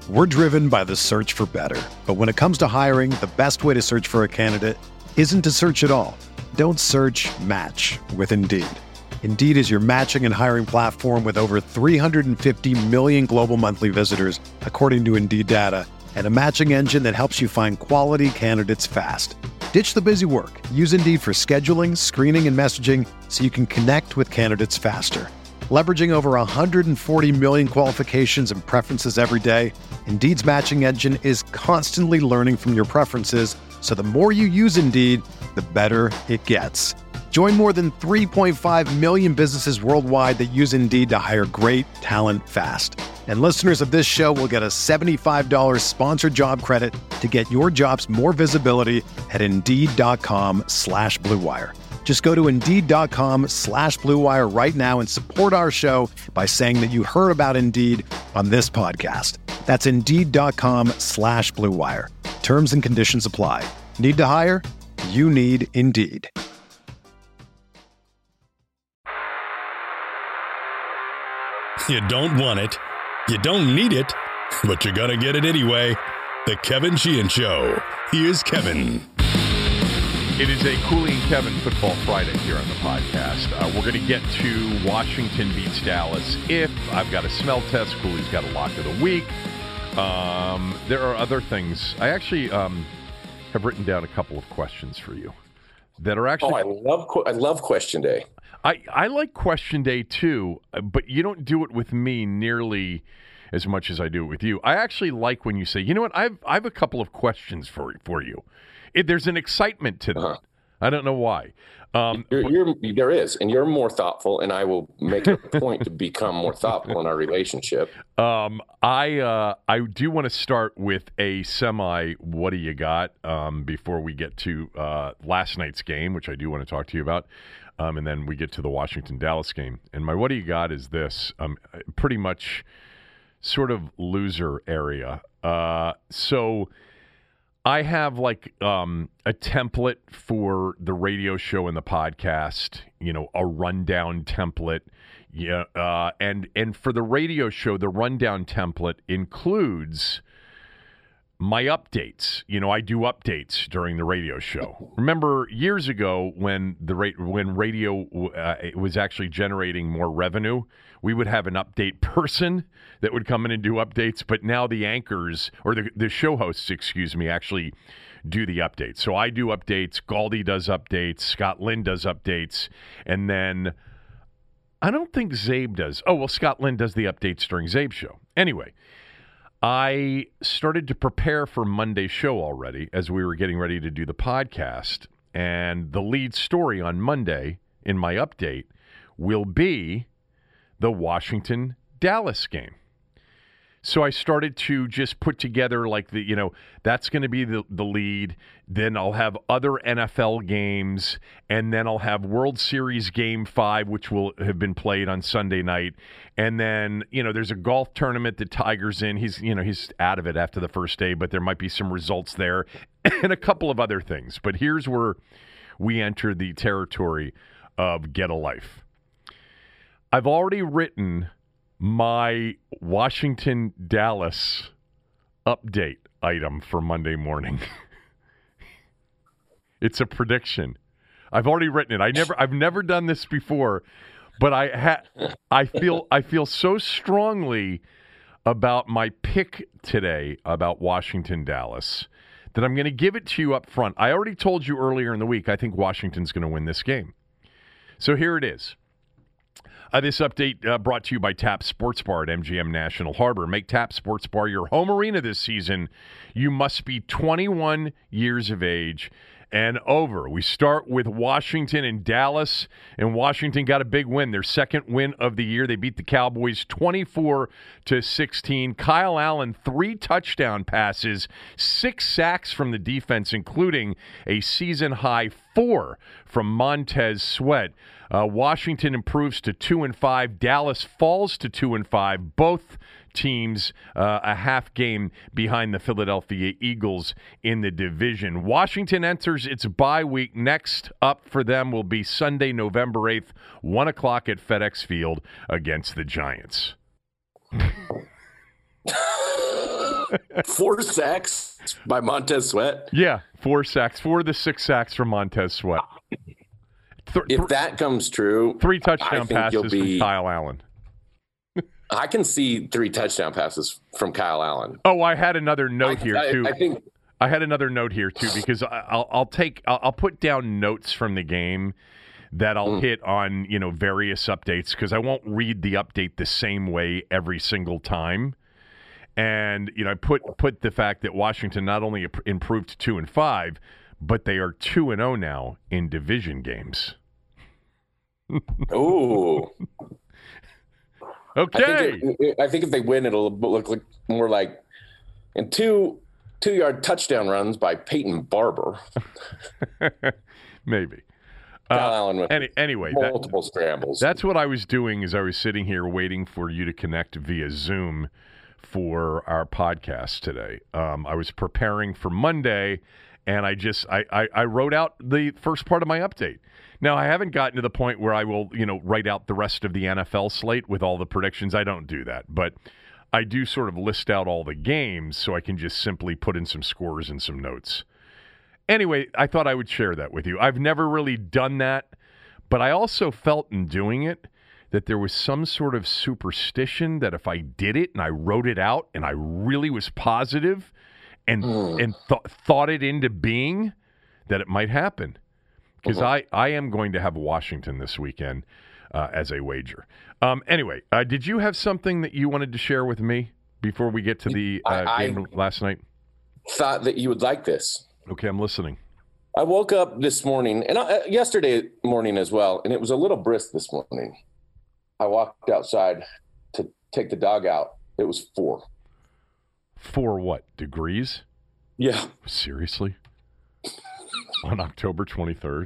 We're driven by the search for better. But when it comes to hiring, the best way to search for a candidate isn't to search at all. Don't search, match with Indeed. Indeed is your matching and hiring platform with over 350 million global monthly visitors, according to Indeed data, and a matching engine that helps you find quality candidates fast. Ditch the busy work. Use Indeed for scheduling, screening, and messaging so you can connect with candidates faster. Leveraging over 140 million qualifications and preferences every day, Indeed's matching engine is constantly learning from your preferences, so the more you use Indeed, the better it gets. Join more than 3.5 million businesses worldwide that use Indeed to hire great talent fast. And listeners of this show will get a $75 sponsored job credit to get your jobs more visibility at Indeed.com/Blue Wire. Just go to Indeed.com/Blue Wire right now and support our show by saying that you heard about Indeed on this podcast. That's Indeed.com/Blue Wire. Terms and conditions apply. Need to hire? You need Indeed. You don't want it, you don't need it, but you're gonna get it anyway. The Kevin Sheehan Show. Here's Kevin. It is a Cooley and Kevin Football Friday here on the podcast. We're going to get to Washington beats Dallas. If I've got a smell test, Cooley's got a lock of the week. There are other things. I actually have written down a couple of questions for you that are actually. Oh, I love Question Day. I like Question Day too, but you don't do it with me nearly as much as I do it with you. I actually like when you say, you know what, I've a couple of questions for you. There's an excitement to that. I don't know why. There is, and you're more thoughtful, and I will make it a point to become more thoughtful in our relationship. I do want to start with a what do you got before we get to last night's game, which I do want to talk to you about. And then we get to the Washington-Dallas game. And my what do you got is this, pretty much sort of loser area. So I have like a template for the radio show and the podcast, a rundown template. Yeah, and for the radio show, the rundown template includes my updates. I do updates during the radio show. Remember years ago when radio was actually generating more revenue, we would have an update person that would come in and do updates. But now the anchors or the show hosts, actually do the updates. So I do updates. Galdi does updates. Scott Lynn does updates, and then I don't think Zabe does. Oh well, Scott Lynn does the updates during Zabe's show. Anyway. I started to prepare for Monday's show already as we were getting ready to do the podcast. And the lead story on Monday in my update will be the Washington-Dallas game. So I started to just put together that's going to be the lead. Then I'll have other NFL games, and then I'll have World Series Game 5, which will have been played on Sunday night. And then, there's a golf tournament that Tiger's in. He's out of it after the first day, but there might be some results there and a couple of other things. But here's where we enter the territory of Get a Life. I've already written my Washington-Dallas update item for Monday morning. It's a prediction. I've already written it. I've never done this before, but I feel so strongly about my pick today about Washington-Dallas that I'm going to give it to you up front. I already told you earlier in the week I think Washington's going to win this game. So here it is. This update brought to you by TAP Sports Bar at MGM National Harbor. Make TAP Sports Bar your home arena this season. You must be 21 years of age and over. We start with Washington and Dallas, and Washington got a big win, their second win of the year. They beat the Cowboys 24-16. Kyle Allen, 3 touchdown passes, 6 sacks from the defense, including a season-high 4 from Montez Sweat. Washington improves to 2-5. Dallas falls to 2-5. Both teams a half game behind the Philadelphia Eagles in the division. Washington enters its bye week. Next up for them will be Sunday, November 8th, 1 o'clock at FedEx Field against the Giants. 4 sacks by Montez Sweat. Yeah, 4 sacks. 4 of the 6 sacks from Montez Sweat. If that comes true, 3 touchdown passes from Kyle Allen. I can see 3 touchdown passes from Kyle Allen. Oh, I had another note here too. I had another note here too because I'll put down notes from the game that I'll hit on various updates because I won't read the update the same way every single time. And I put the fact that Washington not only improved to 2-5, but they are 2-0 now in division games. Ooh. Okay. I think if they win, it'll look like more like in 2-yard touchdown runs by Peyton Barber. Maybe. Kyle Allen with anyway, multiple scrambles. That's what I was doing is I was sitting here waiting for you to connect via Zoom for our podcast today. I was preparing for Monday, and I wrote out the first part of my update. Now, I haven't gotten to the point where I will, write out the rest of the NFL slate with all the predictions. I don't do that, but I do sort of list out all the games so I can just simply put in some scores and some notes. Anyway, I thought I would share that with you. I've never really done that, but I also felt in doing it that there was some sort of superstition that if I did it and I wrote it out and I really was positive and thought it into being, that it might happen. Because I am going to have Washington this weekend as a wager. Anyway, did you have something that you wanted to share with me before we get to the game last night? Thought that you would like this. Okay, I'm listening. I woke up this morning, and yesterday morning as well, and it was a little brisk this morning. I walked outside to take the dog out. It was 4. 4 what? Degrees? Yeah. Seriously? On October 23rd?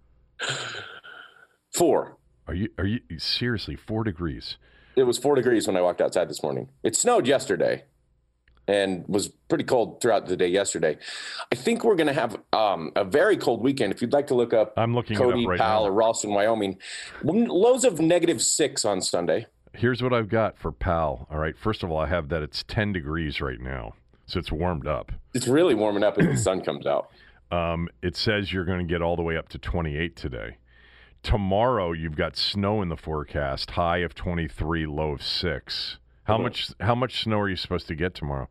4. Are you seriously 4 degrees? It was 4 degrees when I walked outside this morning. It snowed yesterday and was pretty cold throughout the day yesterday. I think we're going to have a very cold weekend. If you'd like to look up I'm looking Cody, it up right Powell, now. or Ralston, Wyoming, lows of -6 on Sunday. Here's what I've got for Powell. All right. First of all, I have that it's 10 degrees right now. So it's warmed up. It's really warming up as the sun comes out. It says you're going to get all the way up to 28 today. Tomorrow, you've got snow in the forecast, high of 23, low of 6. How much snow are you supposed to get tomorrow?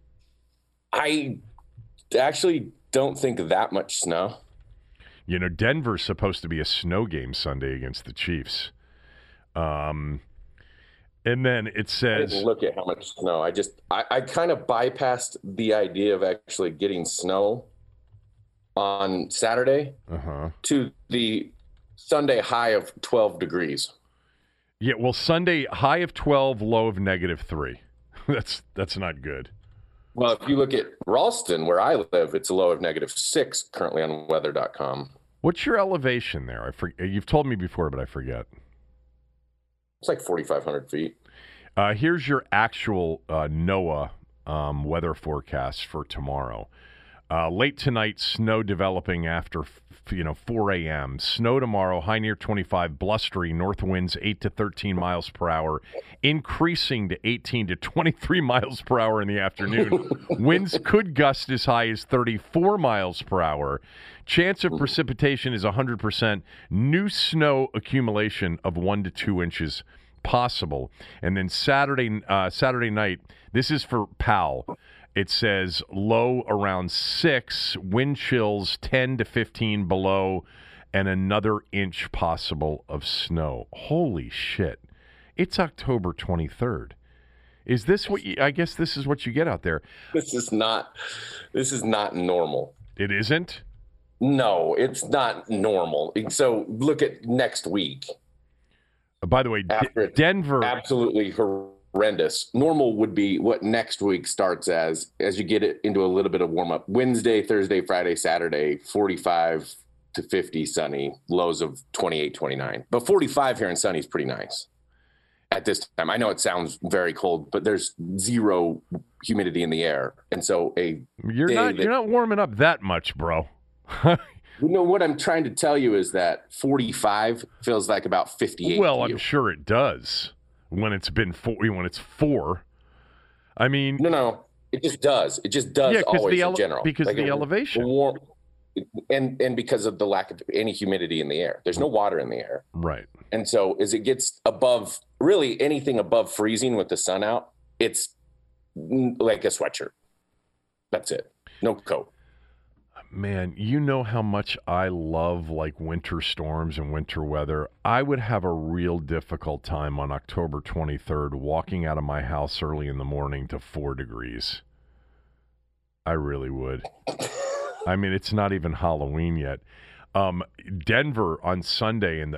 I actually don't think that much snow. Denver's supposed to be a snow game Sunday against the Chiefs. And then it says... I didn't look at how much snow. I kind of bypassed the idea of actually getting snow on Saturday to the Sunday high of 12 degrees. Yeah, well, Sunday high of 12, low of -3. That's not good. Well, if you look at Ralston, where I live, it's a low of -6 currently on weather.com. What's your elevation there? You've told me before, but I forget. It's like 4,500 feet. Here's your actual NOAA weather forecast for tomorrow. Late tonight, snow developing after 4 a.m. Snow tomorrow, high near 25, blustery, north winds 8 to 13 miles per hour, increasing to 18 to 23 miles per hour in the afternoon. Winds could gust as high as 34 miles per hour. Chance of precipitation is 100%. New snow accumulation of 1 to 2 inches possible. And then Saturday night, this is for Powell. It says low around 6, wind chills 10 to 15 below, and another inch possible of snow. Holy shit. It's October 23rd. Is this what I guess this is what you get out there. This is not normal. It isn't? No, it's not normal. So look at next week. By the way, Denver absolutely horrendous. Normal would be what next week starts as you get it into a little bit of warm up. Wednesday, Thursday, Friday, Saturday, 45 to 50 sunny, lows of 28, 29. But 45 here in sunny is pretty nice at this time. I know it sounds very cold, but there's zero humidity in the air. And so you're not warming up that much, bro. What I'm trying to tell you is that 45 feels like about 58. Well, I'm sure it does. When it's 4. I mean, no. It just does. It just does always in general. Because like the elevation. Warm, and because of the lack of any humidity in the air. There's no water in the air. Right. And so as it gets above, really anything above freezing with the sun out, it's like a sweatshirt. That's it. No coat. Man, you know how much I love like winter storms and winter weather. I would have a real difficult time on October 23rd walking out of my house early in the morning to 4 degrees. I really would. I mean, it's not even Halloween yet. Denver on Sunday in the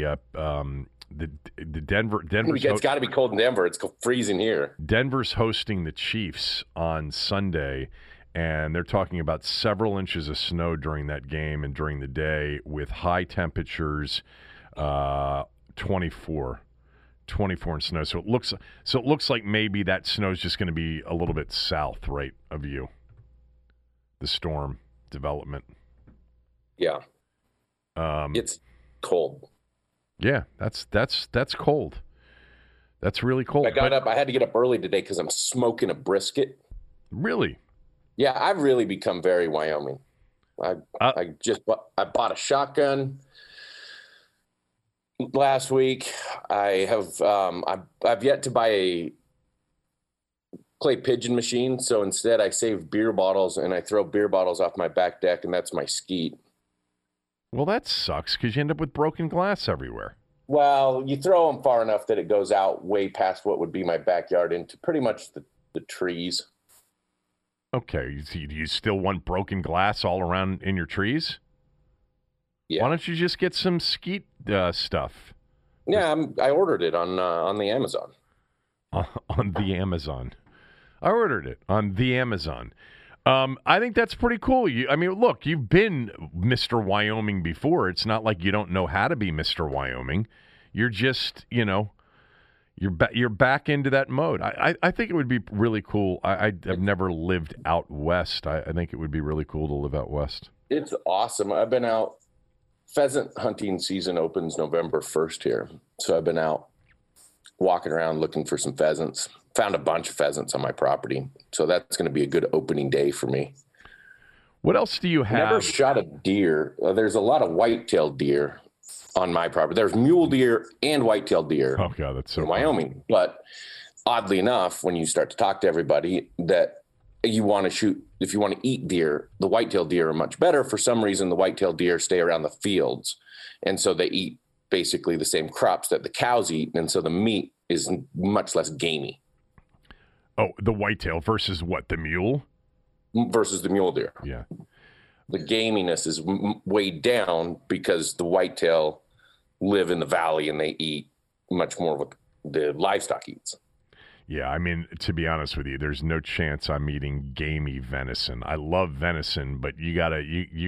Denver. It's got to be cold in Denver. It's freezing here. Denver's hosting the Chiefs on Sunday, and they're talking about several inches of snow during that game and during the day, with high temperatures, 24 in snow. So it looks like maybe that snow is just going to be a little bit south, right, of you. The storm development. Yeah. It's cold. Yeah, that's cold. That's really cold. I had to get up early today because I'm smoking a brisket. Really? Yeah, I've really become very Wyoming. I bought a shotgun last week. I've yet to buy a clay pigeon machine, so instead I save beer bottles and I throw beer bottles off my back deck, and that's my skeet. Well, that sucks because you end up with broken glass everywhere. Well, you throw them far enough that it goes out way past what would be my backyard into pretty much the trees. Okay, do you still want broken glass all around in your trees? Yeah. Why don't you just get some skeet stuff? Yeah, I ordered it on the Amazon. On the Amazon. I ordered it on the Amazon. I think that's pretty cool. Look, you've been Mr. Wyoming before. It's not like you don't know how to be Mr. Wyoming. You're just, you're back into that mode. I think it would be really cool. I've never lived out west. I think it would be really cool to live out west. It's awesome. I've been out. Pheasant hunting season opens November 1st here. So I've been out walking around looking for some pheasants. Found a bunch of pheasants on my property. So that's going to be a good opening day for me. What else do you have? Never shot a deer. There's a lot of white-tailed deer on my property. There's mule deer and white-tailed deer that's so in Wyoming. But oddly enough, when you start to talk to everybody that you want to shoot, if you want to eat deer, the white-tailed deer are much better. For some reason, the white-tailed deer stay around the fields. And so they eat basically the same crops that the cows eat. And so the meat is much less gamey. Oh, the whitetail versus what? The mule? Versus the mule deer. Yeah. The gaminess is weighed down because the whitetail live in the valley and they eat much more what the livestock eats. Yeah, I mean, to be honest with you, there's no chance I'm eating gamey venison. I love venison, but you gotta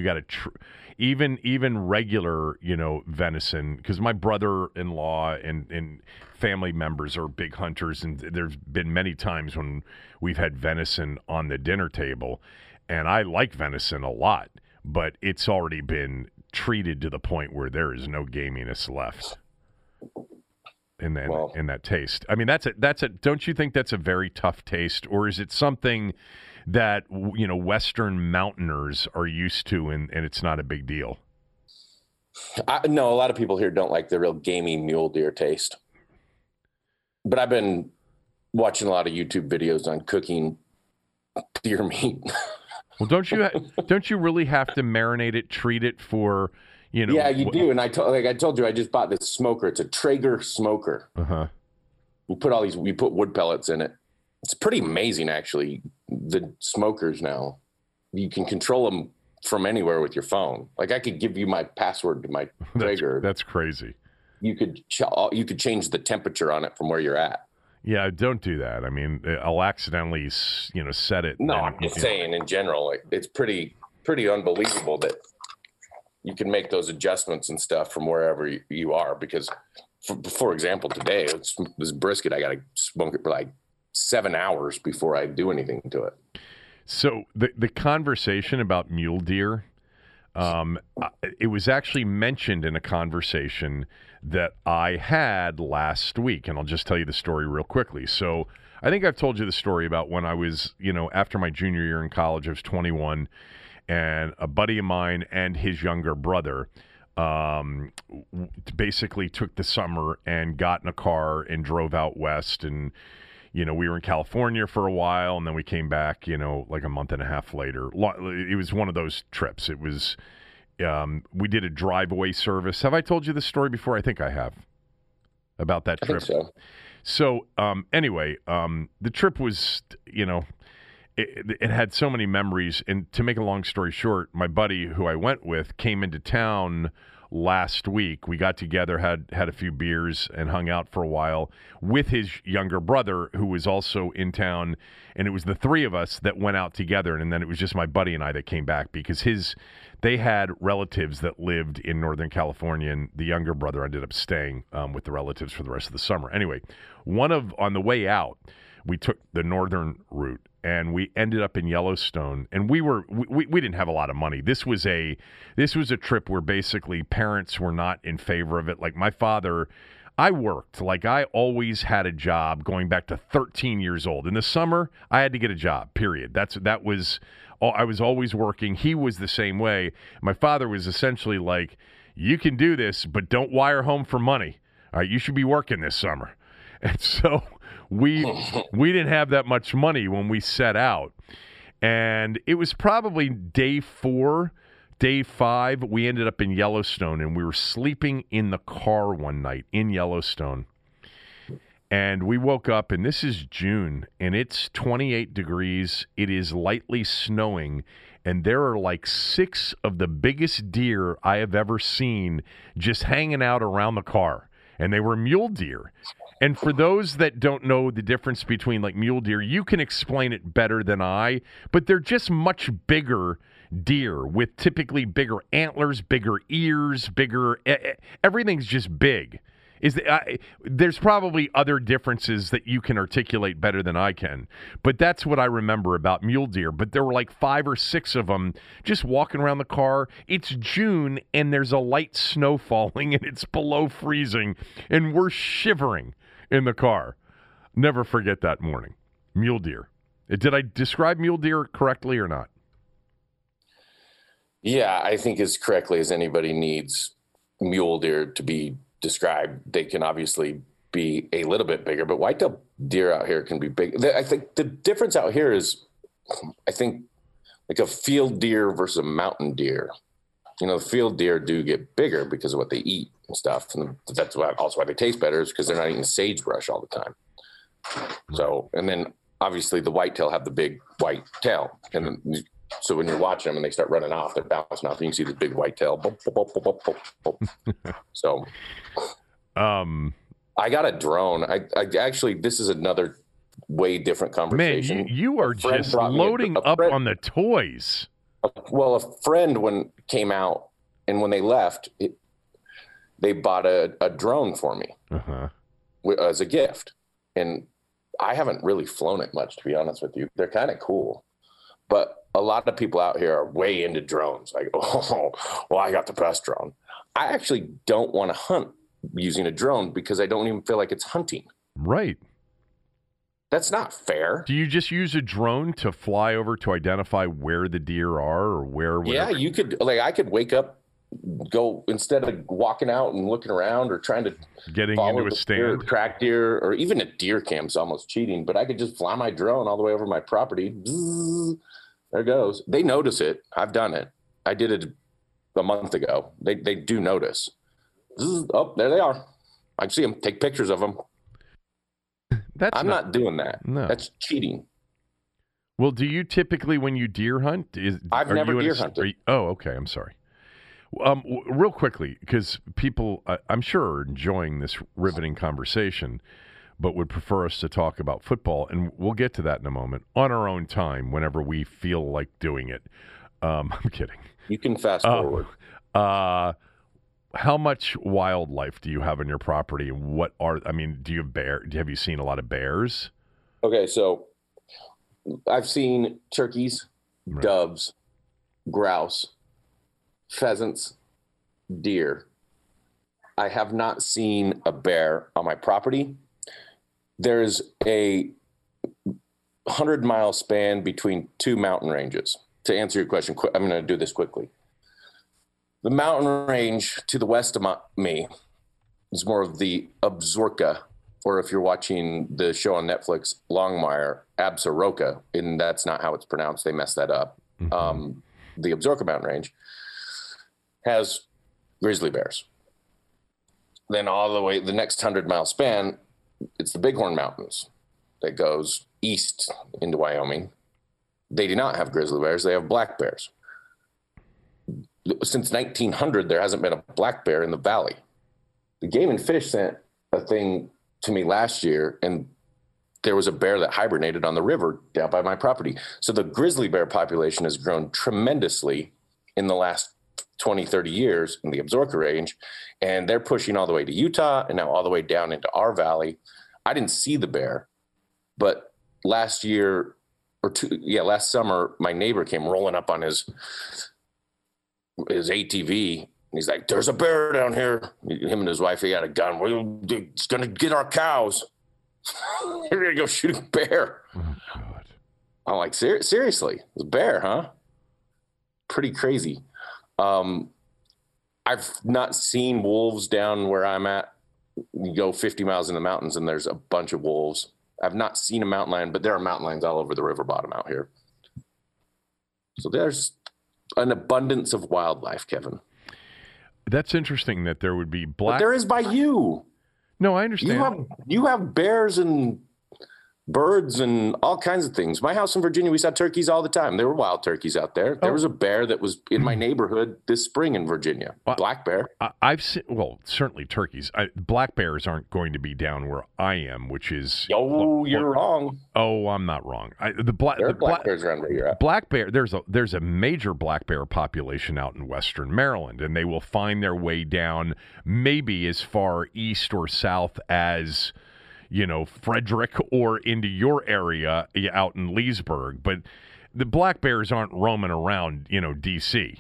even regular, venison, because my brother-in-law and family members are big hunters, and there's been many times when we've had venison on the dinner table, and I like venison a lot, but it's already been treated to the point where there is no gaminess left in that taste. I mean, that's a. Don't you think that's a very tough taste, or is it something that Western mountainers are used to, and it's not a big deal? No, a lot of people here don't like the real gamey mule deer taste. But I've been watching a lot of YouTube videos on cooking deer meat. Well, don't you really have to marinate it, treat it for, Yeah, you do. And I told you, I just bought this smoker. It's a Traeger smoker. Uh-huh. We put wood pellets in it. It's pretty amazing, actually. The smokers now, you can control them from anywhere with your phone. Like, I could give you my password to my Traeger. That's crazy. You could change the temperature on it from where you're at. Yeah, don't do that. I mean, I'll accidentally, set it. No, I'm just saying in general, it's pretty unbelievable that you can make those adjustments and stuff from wherever you are. Because, for example, today, this brisket, I got to smoke it for like 7 hours before I do anything to it. So the conversation about mule deer, it was actually mentioned in a conversation that I had last week, and I'll just tell you the story real quickly. So I think I've told you the story about when I was, after my junior year in college, I was 21, and a buddy of mine and his younger brother basically took the summer and got in a car and drove out west. And, we were in California for a while, and then we came back, like a month and a half later. It was one of those trips. It was, we did a drive-away service. Have I told you this story before? I think I have, about that trip. I think so. So anyway, the trip was, it had so many memories. And to make a long story short, my buddy who I went with came into town last week. We got together, had a few beers, and hung out for a while with his younger brother, who was also in town. And it was the three of us that went out together. And then it was just my buddy and I that came back because they had relatives that lived in Northern California, and the younger brother ended up staying with the relatives for the rest of the summer. Anyway, on the way out, we took the northern route, and we ended up in Yellowstone. And we didn't have a lot of money. This was a trip where basically parents were not in favor of it. Like my father, I worked. Like I always had a job going back to 13 years old. In the summer, I had to get a job, period. I was always working. He was the same way. My father was essentially like, you can do this, but don't wire home for money. All right, you should be working this summer. And so we didn't have that much money when we set out. And it was probably day 4, day 5, we ended up in Yellowstone, and we were sleeping in the car one night in Yellowstone. And we woke up, and this is June, and it's 28 degrees. It is lightly snowing, and there are like 6 of the biggest deer I have ever seen just hanging out around the car. And they were mule deer. And for those that don't know the difference between like mule deer, you can explain it better than I, but they're just much bigger deer with typically bigger antlers, bigger ears, everything's just big. There's probably other differences that you can articulate better than I can, but that's what I remember about mule deer. But there were like 5 or 6 of them just walking around the car. It's June, and there's a light snow falling, and it's below freezing, and we're shivering in the car. Never forget that morning. Mule deer. Did I describe mule deer correctly or not? Yeah, I think as correctly as anybody needs mule deer to be described. They can obviously be a little bit bigger, but whitetail deer out here can be big. I think the difference out here is, I think, like a field deer versus a mountain deer. Field deer do get bigger because of what they eat and stuff. And that's also why they taste better, is because they're not eating sagebrush all the time. So, and then obviously the whitetail have the big white tail. And then, so when you're watching them and they start running off, they're bouncing off, and you can see the big white tail. So, I got a drone. I actually, this is another way different conversation. Man, you are just loading up on the toys. Well, a friend came out, and when they left, they bought a drone for me as a gift. And I haven't really flown it much, to be honest with you. They're kind of cool. But a lot of people out here are way into drones. Like, oh, well, I got the best drone. I actually don't want to hunt using a drone because I don't even feel like it's hunting. Right. That's not fair. Do you just use a drone to fly over to identify where the deer are or where? Whatever? Yeah, you could. Like, I could wake up, go, instead of walking out and looking around or trying to getting into a stand, track deer, or even a deer cam's almost cheating. But I could just fly my drone all the way over my property. Bzzz, there it goes. They notice it. I've done it. I did it a month ago. They do notice. Bzzz, oh, there they are. I see them. Take pictures of them. I'm not doing that. No. That's cheating. Well, do you typically, when you deer hunt, I've never deer hunted. Oh, okay. I'm sorry. Real quickly, because people, I'm sure, are enjoying this riveting conversation, but would prefer us to talk about football, and we'll get to that in a moment on our own time whenever we feel like doing it. I'm kidding. You can fast forward. How much wildlife do you have on your property? Do you have have you seen a lot of bears? Okay, so I've seen turkeys, Right. doves, grouse, pheasants, deer. I have not seen a bear on my property. There's a 100-mile span between two mountain ranges. To answer your question, I'm going to do this quickly. The mountain range to the west of me is more of the Absaroka, or if you're watching the show on Netflix, Longmire, Absaroka, and that's not how it's pronounced. They messed that up. Mm-hmm. The Absaroka mountain range has grizzly bears. Then all the way, the next 100-mile span, it's the Bighorn Mountains that goes east into Wyoming. They do not have grizzly bears. They have black bears. Since 1900, there hasn't been a black bear in the valley. The Game and Fish sent a thing to me last year, and there was a bear that hibernated on the river down by my property. So the grizzly bear population has grown tremendously in the last 20, 30 years in the Absaroka range, and they're pushing all the way to Utah and now all the way down into our valley. I didn't see the bear, but last summer, my neighbor came rolling up on his ATV, and he's like, "There's a bear down here." Him and his wife, he got a gun. It's going to get our cows. We're going to go shoot a bear. Oh, God. I'm like, seriously? It's a bear, huh? Pretty crazy. I've not seen wolves down where I'm at. You go 50 miles in the mountains and there's a bunch of wolves. I've not seen a mountain lion, but there are mountain lions all over the river bottom out here. So there's an abundance of wildlife, Kevin. That's interesting that there would be black. But there is by you. No, I understand. You have bears and birds and all kinds of things. My house in Virginia, we saw turkeys all the time. There were wild turkeys out there. There was a bear that was in my neighborhood this spring in Virginia. Black bear. I've seen, certainly turkeys. Black bears aren't going to be down where I am, which is. You're wrong. Oh, I'm not wrong. There are black bears around where you're at. Black bear. There's a major black bear population out in western Maryland, and they will find their way down maybe as far east or south as, Frederick or into your area out in Leesburg. But the black bears aren't roaming around, D.C.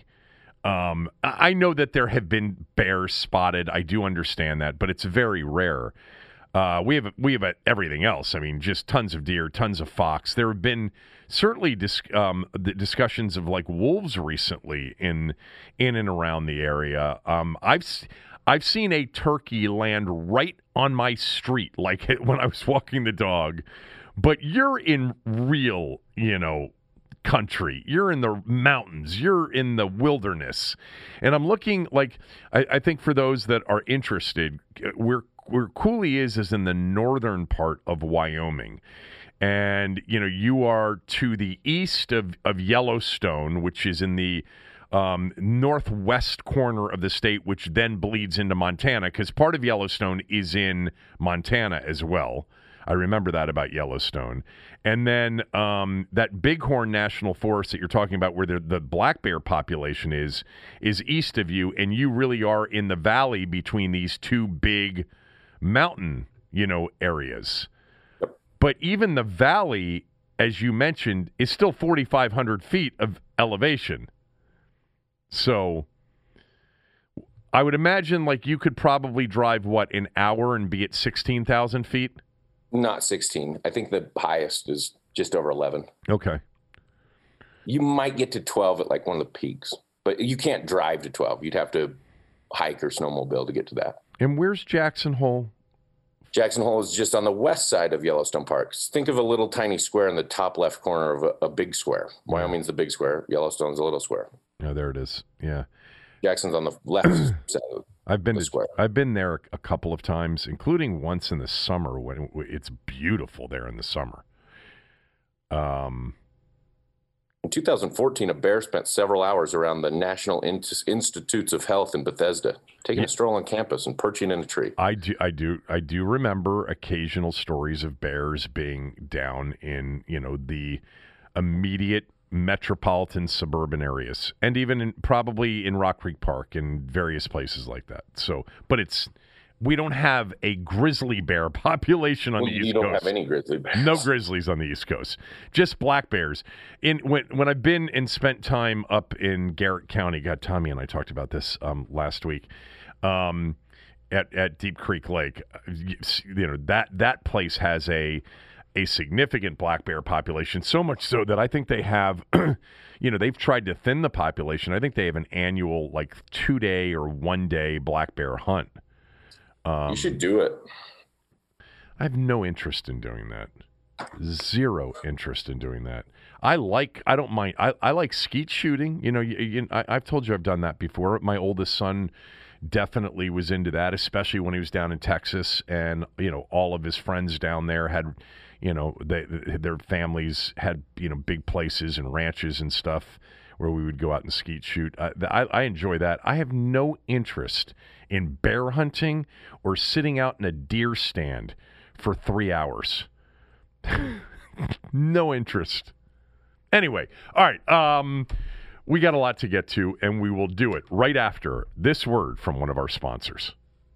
I know that there have been bears spotted. I do understand that, but it's very rare. We have everything else. I mean, just tons of deer, tons of fox. There have been certainly the discussions of like wolves recently in and around the area. I've seen a turkey land right on my street, like when I was walking the dog. But you're in real, country. You're in the mountains. You're in the wilderness. And I'm looking like, I think for those that are interested, where Cooley is in the northern part of Wyoming. And, you are to the east of Yellowstone, which is in the northwest corner of the state, which then bleeds into Montana, because part of Yellowstone is in Montana as well. I remember that about Yellowstone. And then that Bighorn National Forest that you're talking about, where the black bear population is east of you, and you really are in the valley between these two big mountain, areas. But even the valley, as you mentioned, is still 4,500 feet of elevation. So I would imagine like you could probably drive, an hour and be at 16,000 feet? Not 16. I think the highest is just over 11. Okay. You might get to 12 at like one of the peaks, but you can't drive to 12. You'd have to hike or snowmobile to get to that. And where's Jackson Hole? Jackson Hole is just on the west side of Yellowstone Park. Think of a little tiny square in the top left corner of a big square. Wyoming's the big square. Yellowstone's a little square. Oh, there it is. Yeah. Jackson's on the left side of the square. I've been there a couple of times, including once in the summer when it's beautiful there in the summer. In 2014, a bear spent several hours around the National Institutes of Health in Bethesda, taking a stroll on campus and perching in a tree. I do remember occasional stories of bears being down in, the immediate metropolitan suburban areas, and even probably in Rock Creek Park and various places like that. So, but we don't have a grizzly bear population on the East Coast. You don't have any grizzly bears. No grizzlies on the East Coast. Just black bears. When I've been and spent time up in Garrett County, God, Tommy and I talked about this last week, at Deep Creek Lake. That place has a a significant black bear population, so much so that I think they have, they've tried to thin the population. I think they have an annual, 2-day or 1-day black bear hunt. You should do it. I have no interest in doing that. Zero interest in doing that. I don't mind. I like skeet shooting. I've told you I've done that before. My oldest son definitely was into that, especially when he was down in Texas, and all of his friends down there had, their families had big places and ranches and stuff where we would go out and skeet shoot. I enjoy that. I have no interest in bear hunting or sitting out in a deer stand for 3 hours. No interest. Anyway, all right. We got a lot to get to, and we will do it right after this word from one of our sponsors.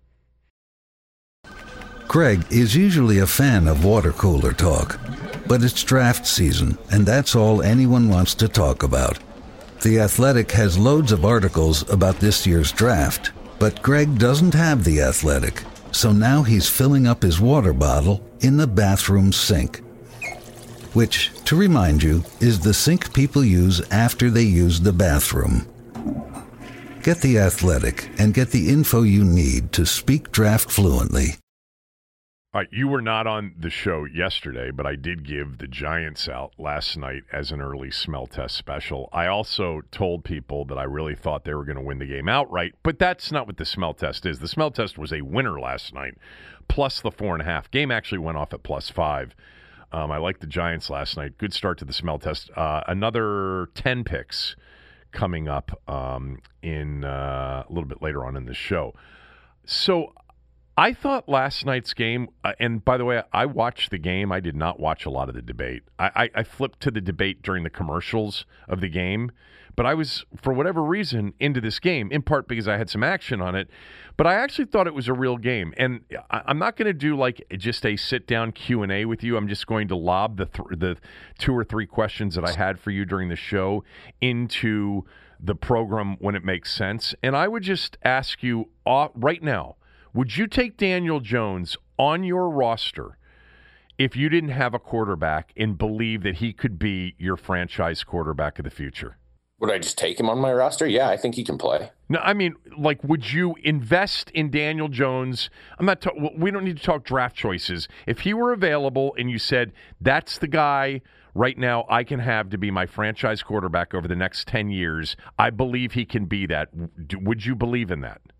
Greg is usually a fan of water cooler talk, but it's draft season, and that's all anyone wants to talk about. The Athletic has loads of articles about this year's draft, but Greg doesn't have The Athletic, so now he's filling up his water bottle in the bathroom sink. Which, to remind you, is the sink people use after they use the bathroom. Get The Athletic and get the info you need to speak draft fluently. All right, you were not on the show yesterday, but I did give the Giants out last night as an early smell test special. I also told people that I really thought they were going to win the game outright, but that's not what the smell test is. The smell test was a winner last night, plus the 4.5. Game actually went off at +5. I liked the Giants last night. Good start to the smell test. Another 10 picks coming up in a little bit later on in the show. So I thought last night's game, and by the way, I watched the game. I did not watch a lot of the debate. I flipped to the debate during the commercials of the game, but I was, for whatever reason, into this game, in part because I had some action on it. But I actually thought it was a real game, and I'm not going to do just a sit-down Q&A with you. I'm just going to lob the 2 or 3 questions that I had for you during the show into the program when it makes sense. And I would just ask you right now, would you take Daniel Jones on your roster if you didn't have a quarterback and believe that he could be your franchise quarterback of the future? Would I just take him on my roster? Yeah, I think he can play. No, I mean, would you invest in Daniel Jones? We don't need to talk draft choices. If he were available and you said, that's the guy right now I can have to be my franchise quarterback over the next 10 years, I believe he can be that. Would you believe in that?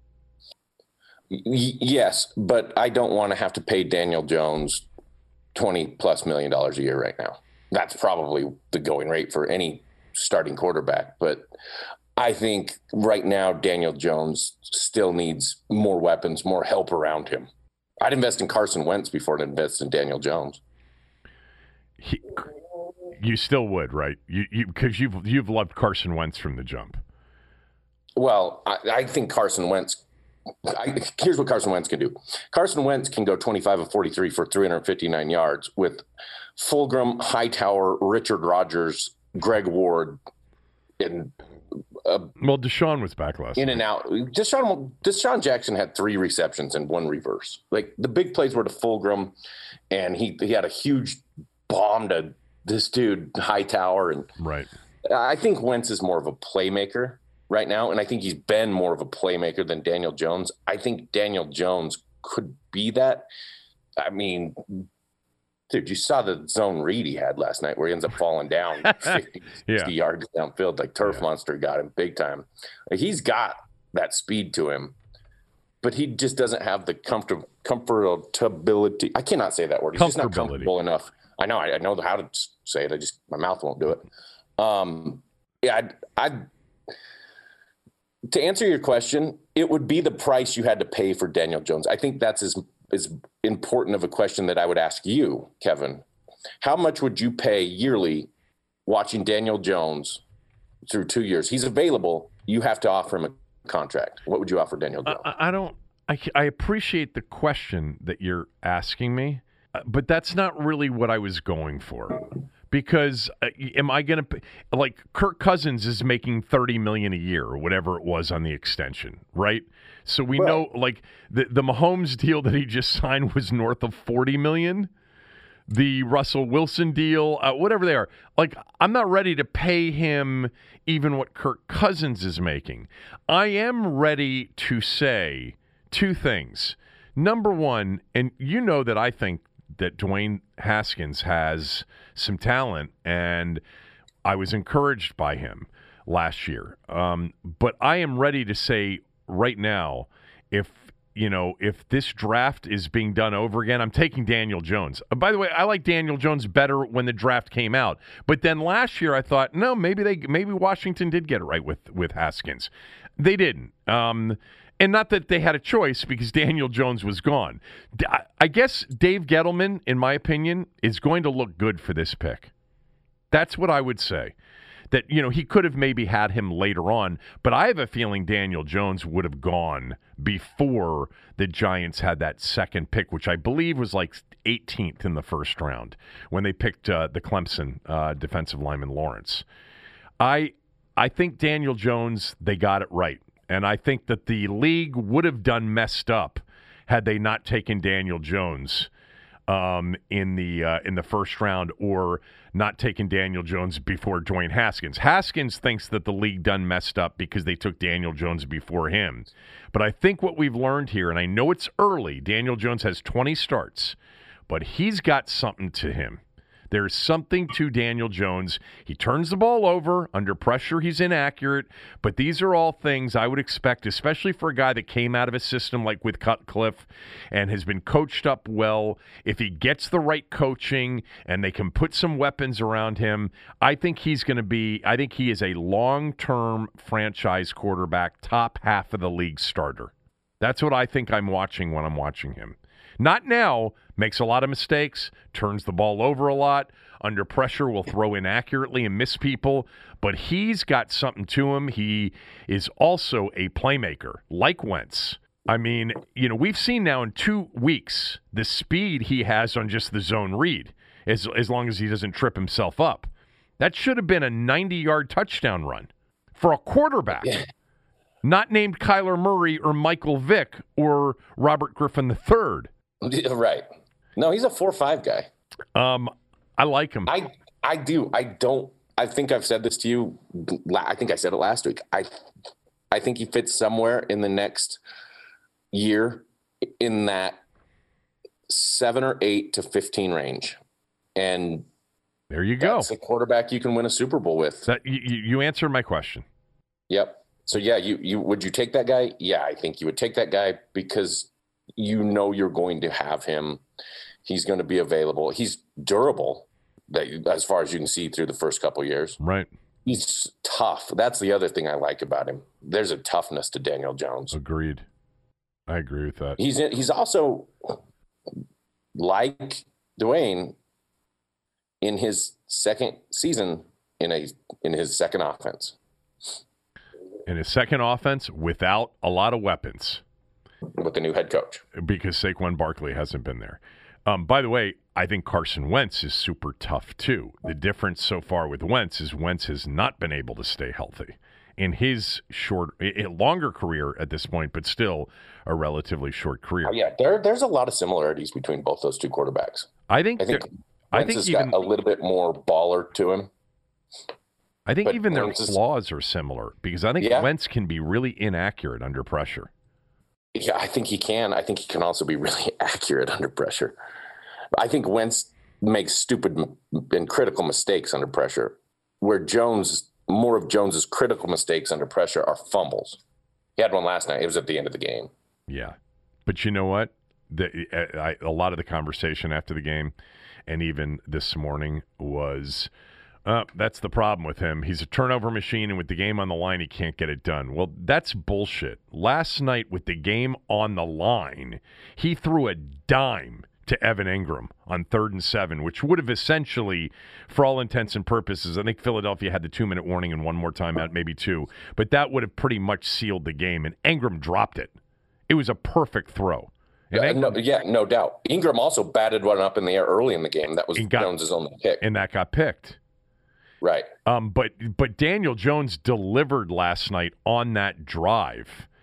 Yes, but I don't want to have to pay Daniel Jones $20+ million a year right now. That's probably the going rate for any starting quarterback. But I think right now Daniel Jones still needs more weapons, more help around him. I'd invest in Carson Wentz before I'd invest in Daniel Jones. You still would, right? Because you've loved Carson Wentz from the jump. Well, I think Carson Wentz. Here's what Carson Wentz can do. Carson Wentz can go 25 of 43 for 359 yards with Fulgham, Hightower, Richard Rodgers, Greg Ward, and Deshaun was back last in night. And out. Deshaun Jackson had 3 receptions and 1 reverse. The big plays were to Fulgham, and he had a huge bomb to this dude Hightower, and right. I think Wentz is more of a playmaker right now, and I think he's been more of a playmaker than Daniel Jones. I think Daniel Jones could be that. I mean, dude, you saw the zone read he had last night where he ends up falling down 50, 60 yards downfield. Turf Monster got him big time. He's got that speed to him, but he just doesn't have the comfortability. I cannot say that word. He's just not comfortable enough. I know how to say it. My mouth won't do it. To answer your question, it would be the price you had to pay for Daniel Jones. I think that's as important of a question that I would ask you, Kevin. How much would you pay yearly watching Daniel Jones through 2 years? He's available. You have to offer him a contract. What would you offer Daniel Jones? I appreciate the question that you're asking me, but that's not really what I was going for. Because am I going to Kirk Cousins is making $30 million a year or whatever it was on the extension, right? So we know the Mahomes deal that he just signed was north of $40 million. the Russell Wilson deal, whatever they are. Like, I'm not ready to pay him even what Kirk Cousins is making. I am ready to say two things. Number one, and you know that I think that Dwayne Haskins has some talent, and I was encouraged by him last year. But I am ready to say right now, if this draft is being done over again, I'm taking Daniel Jones. By the way, I like Daniel Jones better when the draft came out. But then last year I thought, no, maybe Washington did get it right with Haskins. They didn't. And not that they had a choice because Daniel Jones was gone. I guess Dave Gettleman, in my opinion, is going to look good for this pick. That's what I would say. That, he could have maybe had him later on, but I have a feeling Daniel Jones would have gone before the Giants had that second pick, which I believe was like 18th in the first round when they picked the Clemson defensive lineman Lawrence. I think Daniel Jones, they got it right. And I think that the league would have done messed up had they not taken Daniel Jones in the first round, or not taken Daniel Jones before Dwayne Haskins. Haskins thinks that the league done messed up because they took Daniel Jones before him. But I think what we've learned here, and I know it's early, Daniel Jones has 20 starts, but he's got something to him. There's something to Daniel Jones. He turns the ball over. Under pressure, he's inaccurate. But these are all things I would expect, especially for a guy that came out of a system like with Cutcliffe and has been coached up well. If he gets the right coaching and they can put some weapons around him, I think he is a long-term franchise quarterback, top half of the league starter. That's what I think I'm watching when I'm watching him. Not now, makes a lot of mistakes, turns the ball over a lot, under pressure will throw inaccurately and miss people, but he's got something to him. He is also a playmaker, like Wentz. I mean, we've seen now in 2 weeks the speed he has on just the zone read, as long as he doesn't trip himself up. That should have been a 90-yard touchdown run for a quarterback. Yeah. Not named Kyler Murray or Michael Vick or Robert Griffin III. Right. No, he's a 4.5 guy. I like him. I do. I think I've said this to you. I think I said it last week. I think he fits somewhere in the next year in that 7 or 8 to 15 range. And there you go. That's a quarterback you can win a Super Bowl with. You answered my question. Yep. So yeah, you would you take that guy? Yeah, I think you would take that guy because you're going to have him. He's going to be available. He's durable, as far as you can see through the first couple of years. Right. He's tough. That's the other thing I like about him. There's a toughness to Daniel Jones. Agreed. I agree with that. He's also, like Dwayne, in his second season in his second offense. In his second offense without a lot of weapons. With the new head coach. Because Saquon Barkley hasn't been there. By the way, I think Carson Wentz is super tough too. The difference so far with Wentz is Wentz has not been able to stay healthy in his longer career at this point, but still a relatively short career. Yeah, there's a lot of similarities between both those two quarterbacks. I think Wentz has got a little bit more baller to him. I think even their flaws are similar because I think Wentz can be really inaccurate under pressure. Yeah, I think he can. I think he can also be really accurate under pressure. I think Wentz makes stupid and critical mistakes under pressure, where more of Jones's critical mistakes under pressure are fumbles. He had one last night. It was at the end of the game. Yeah. But you know what? A lot of the conversation after the game and even this morning was, that's the problem with him. He's a turnover machine, and with the game on the line, he can't get it done. Well, that's bullshit. Last night, with the game on the line, he threw a dime to Evan Engram on 3rd and 7, which would have essentially, for all intents and purposes, I think Philadelphia had the 2-minute warning and one more timeout, maybe 2, but that would have pretty much sealed the game, and Engram dropped it. It was a perfect throw. No doubt. Engram also batted one up in the air early in the game. That was Jones's only pick. And that got picked. Right. But Daniel Jones delivered last night on that drive.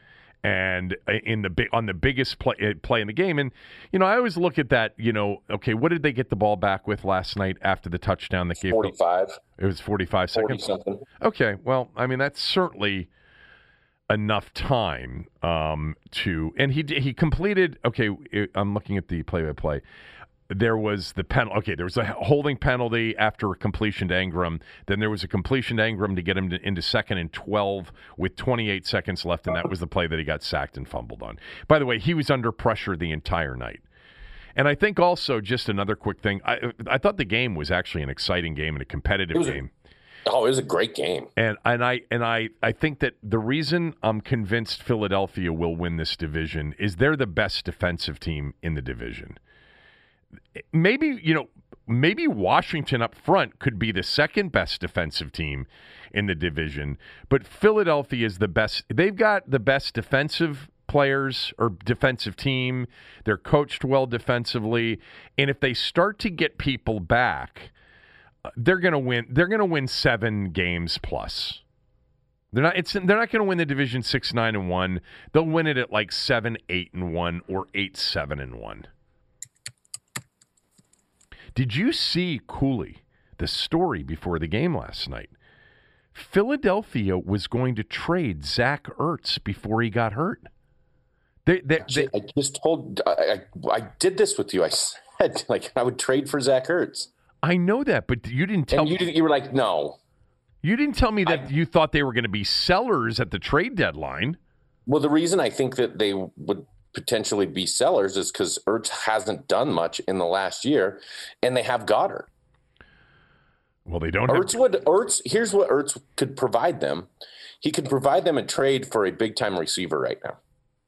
and on the biggest play in the game. And, I always look at that, okay, what did they get the ball back with last night after the touchdown that gave 45. It was 45 seconds. 40-something. Okay, well, I mean, that's certainly enough time and he completed. Okay, I'm looking at the play-by-play. There was the penalty. Okay, there was a holding penalty after a completion to Ingram. Then there was a completion to Ingram to get him into 2nd and 12 with 28 seconds left, and that was the play that he got sacked and fumbled on. By the way, he was under pressure the entire night. And I think also, just another quick thing, I thought the game was actually an exciting game and a competitive game. It was a great game. And I think that the reason I'm convinced Philadelphia will win this division is they're the best defensive team in the division. Maybe Washington up front could be the second best defensive team in the division, but Philadelphia is the best. They've got the best defensive players or defensive team. They're coached well defensively, and if they start to get people back, they're going to win. They're going to win 7 games plus. They're not going to win the division 6-9-1. They'll win it at like 7-8-1 or 8-7-1. Did you see, Cooley, the story before the game last night? Philadelphia was going to trade Zach Ertz before he got hurt. I just told I did this with you. I said I would trade for Zach Ertz. I know that, but you didn't tell me. You were like, no. You didn't tell me that you thought they were going to be sellers at the trade deadline. Well, the reason I think that they would potentially be sellers is because Ertz hasn't done much in the last year, and they have Goddard. Well, they don't. Here's what Ertz could provide them. He could provide them a trade for a big time receiver right now.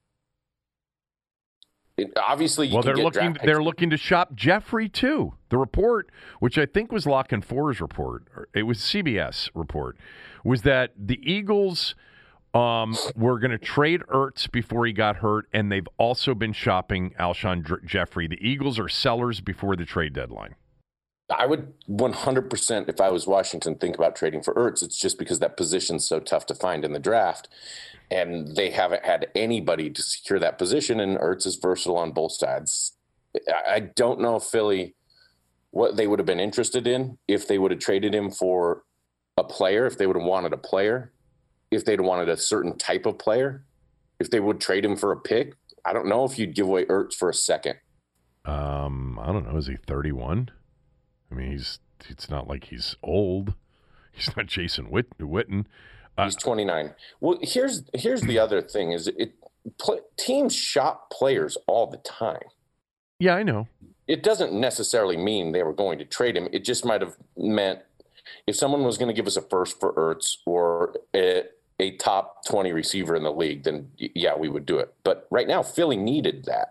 They're looking to shop Jeffrey too. The report, which I think was Lock and Four's report, or it was CBS report, was that the Eagles were going to trade Ertz before he got hurt, and they've also been shopping Alshon Jeffrey. The Eagles are sellers before the trade deadline. I would 100%, if I was Washington, think about trading for Ertz. It's just because that position's so tough to find in the draft, and they haven't had anybody to secure that position, and Ertz is versatile on both sides. I don't know if Philly, what they would have been interested in if they would have traded him for a player, if they would have wanted a player, if they'd wanted a certain type of player, if they would trade him for a pick. I don't know if you'd give away Ertz for a second. I don't know. Is he 31? I mean, it's not like he's old. He's not Jason Witten. He's 29. Well, here's the other thing is teams shop players all the time. Yeah, I know. It doesn't necessarily mean they were going to trade him. It just might have meant if someone was going to give us a first for Ertz or a top 20 receiver in the league, then yeah, we would do it. But right now, Philly needed that.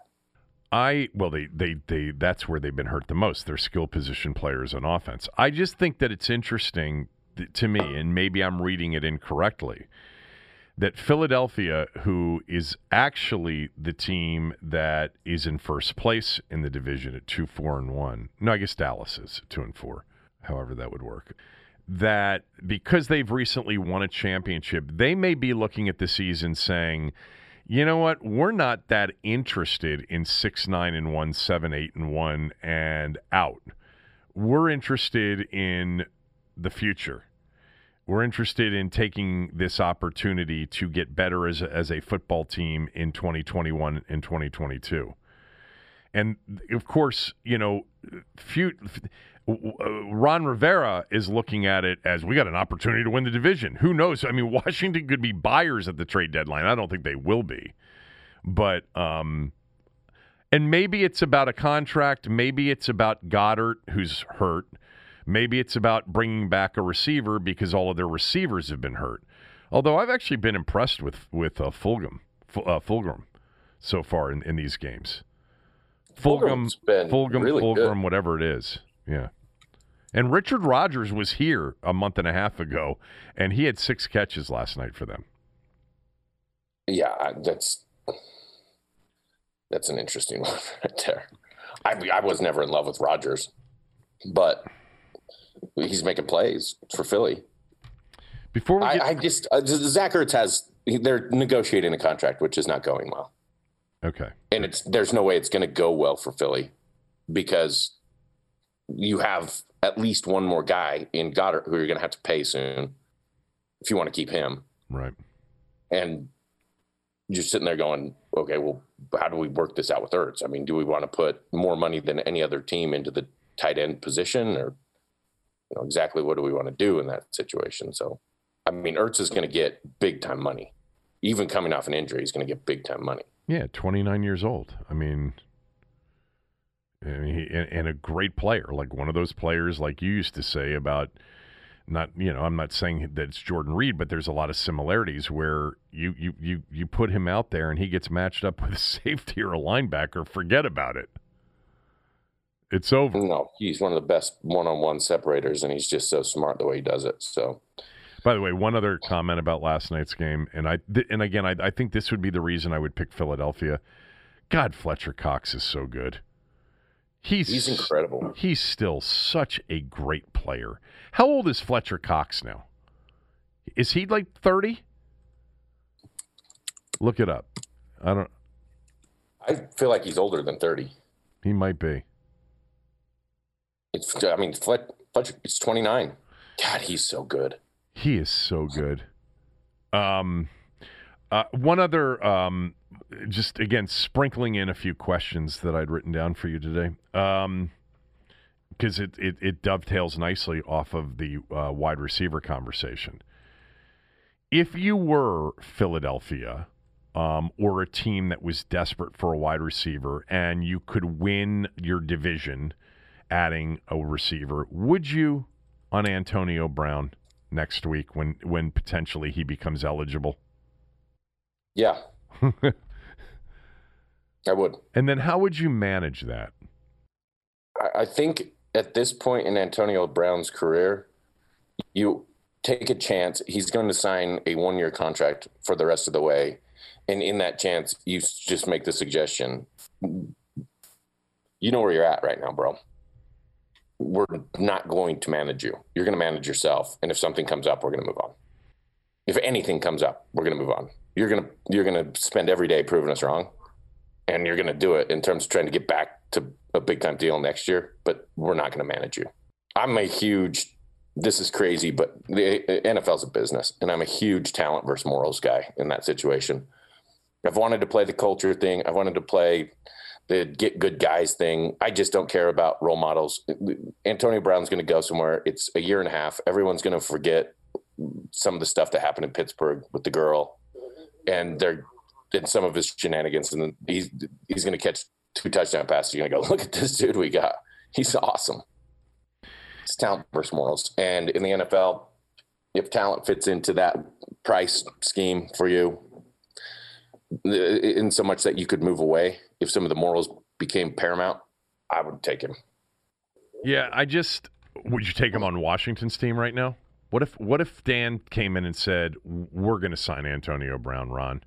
They that's where they've been hurt the most. Their skill position players on offense. I just think that it's interesting to me, and maybe I'm reading it incorrectly, that Philadelphia, who is actually the team that is in first place in the division at 2-4-1. No, I guess Dallas is 2-4. However that would work. That because they've recently won a championship, they may be looking at the season saying, you know what, we're not that interested in 6-9-1, 7-8-1, and out. We're interested in the future. We're interested in taking this opportunity to get better as a football team in 2021 and 2022. And, of course, Ron Rivera is looking at it as we got an opportunity to win the division. Who knows? I mean, Washington could be buyers at the trade deadline. I don't think they will be. But, and maybe it's about a contract. Maybe it's about Goddard, who's hurt. Maybe it's about bringing back a receiver because all of their receivers have been hurt. Although I've actually been impressed with Fulgham so far in these games. Fulgham, good. Whatever it is. Yeah. And Richard Rodgers was here a month and a half ago, and he had 6 catches last night for them. Yeah, that's an interesting one right there. I was never in love with Rodgers, but he's making plays for Philly. Before we Zach Ertz has they're negotiating a contract, which is not going well. Okay. And there's no way it's going to go well for Philly because you have at least one more guy in Goddard who you're going to have to pay soon if you want to keep him. Right. And you're sitting there going, okay, well, how do we work this out with Ertz? I mean, do we want to put more money than any other team into the tight end position, or exactly what do we want to do in that situation? So, I mean, Ertz is going to get big time money. Even coming off an injury, he's going to get big time money. Yeah, 29 years old. I mean, and a great player, like one of those players, like you used to say about. I'm not saying that it's Jordan Reed, but there's a lot of similarities where you put him out there and he gets matched up with a safety or a linebacker. Forget about it. It's over. No, he's one of the best one-on-one separators, and he's just so smart the way he does it. So, by the way, one other comment about last night's game, and I think this would be the reason I would pick Philadelphia. God, Fletcher Cox is so good. He's incredible. He's still such a great player. How old is Fletcher Cox now? Is he like 30? Look it up. I feel like he's older than 30. He might be. Fletcher is 29. God, he's so good. He is so good. One other, just again, sprinkling in a few questions that I'd written down for you today, because it dovetails nicely off of the wide receiver conversation. If you were Philadelphia or a team that was desperate for a wide receiver and you could win your division adding a receiver, would you on Antonio Brown next week when potentially he becomes eligible? Yeah. I would. And then how would you manage that? I think at this point in Antonio Brown's career, you take a chance. He's going to sign a 1-year contract for the rest of the way. And in that chance, you just make the suggestion. You know where you're at right now, bro. We're not going to manage you. You're going to manage yourself. And if something comes up, we're going to move on. If anything comes up, we're going to move on. You're going to spend every day proving us wrong. And you're going to do it in terms of trying to get back to a big time deal next year, but we're not going to manage you. This is crazy, but the NFL's a business, and I'm a huge talent versus morals guy in that situation. I've wanted to play the culture thing. I wanted to play the get good guys thing. I just don't care about role models. Antonio Brown's going to go somewhere. It's a year and a half. Everyone's going to forget some of the stuff that happened in Pittsburgh with the girl, and some of his shenanigans, and then he's going to catch 2 touchdown passes. You're going to go, look at this dude we got. He's awesome. It's talent versus morals. And in the NFL, if talent fits into that price scheme for you, in so much that you could move away, if some of the morals became paramount, I would take him. Yeah, would you take him on Washington's team right now? What if Dan came in and said, we're going to sign Antonio Brown, Ron?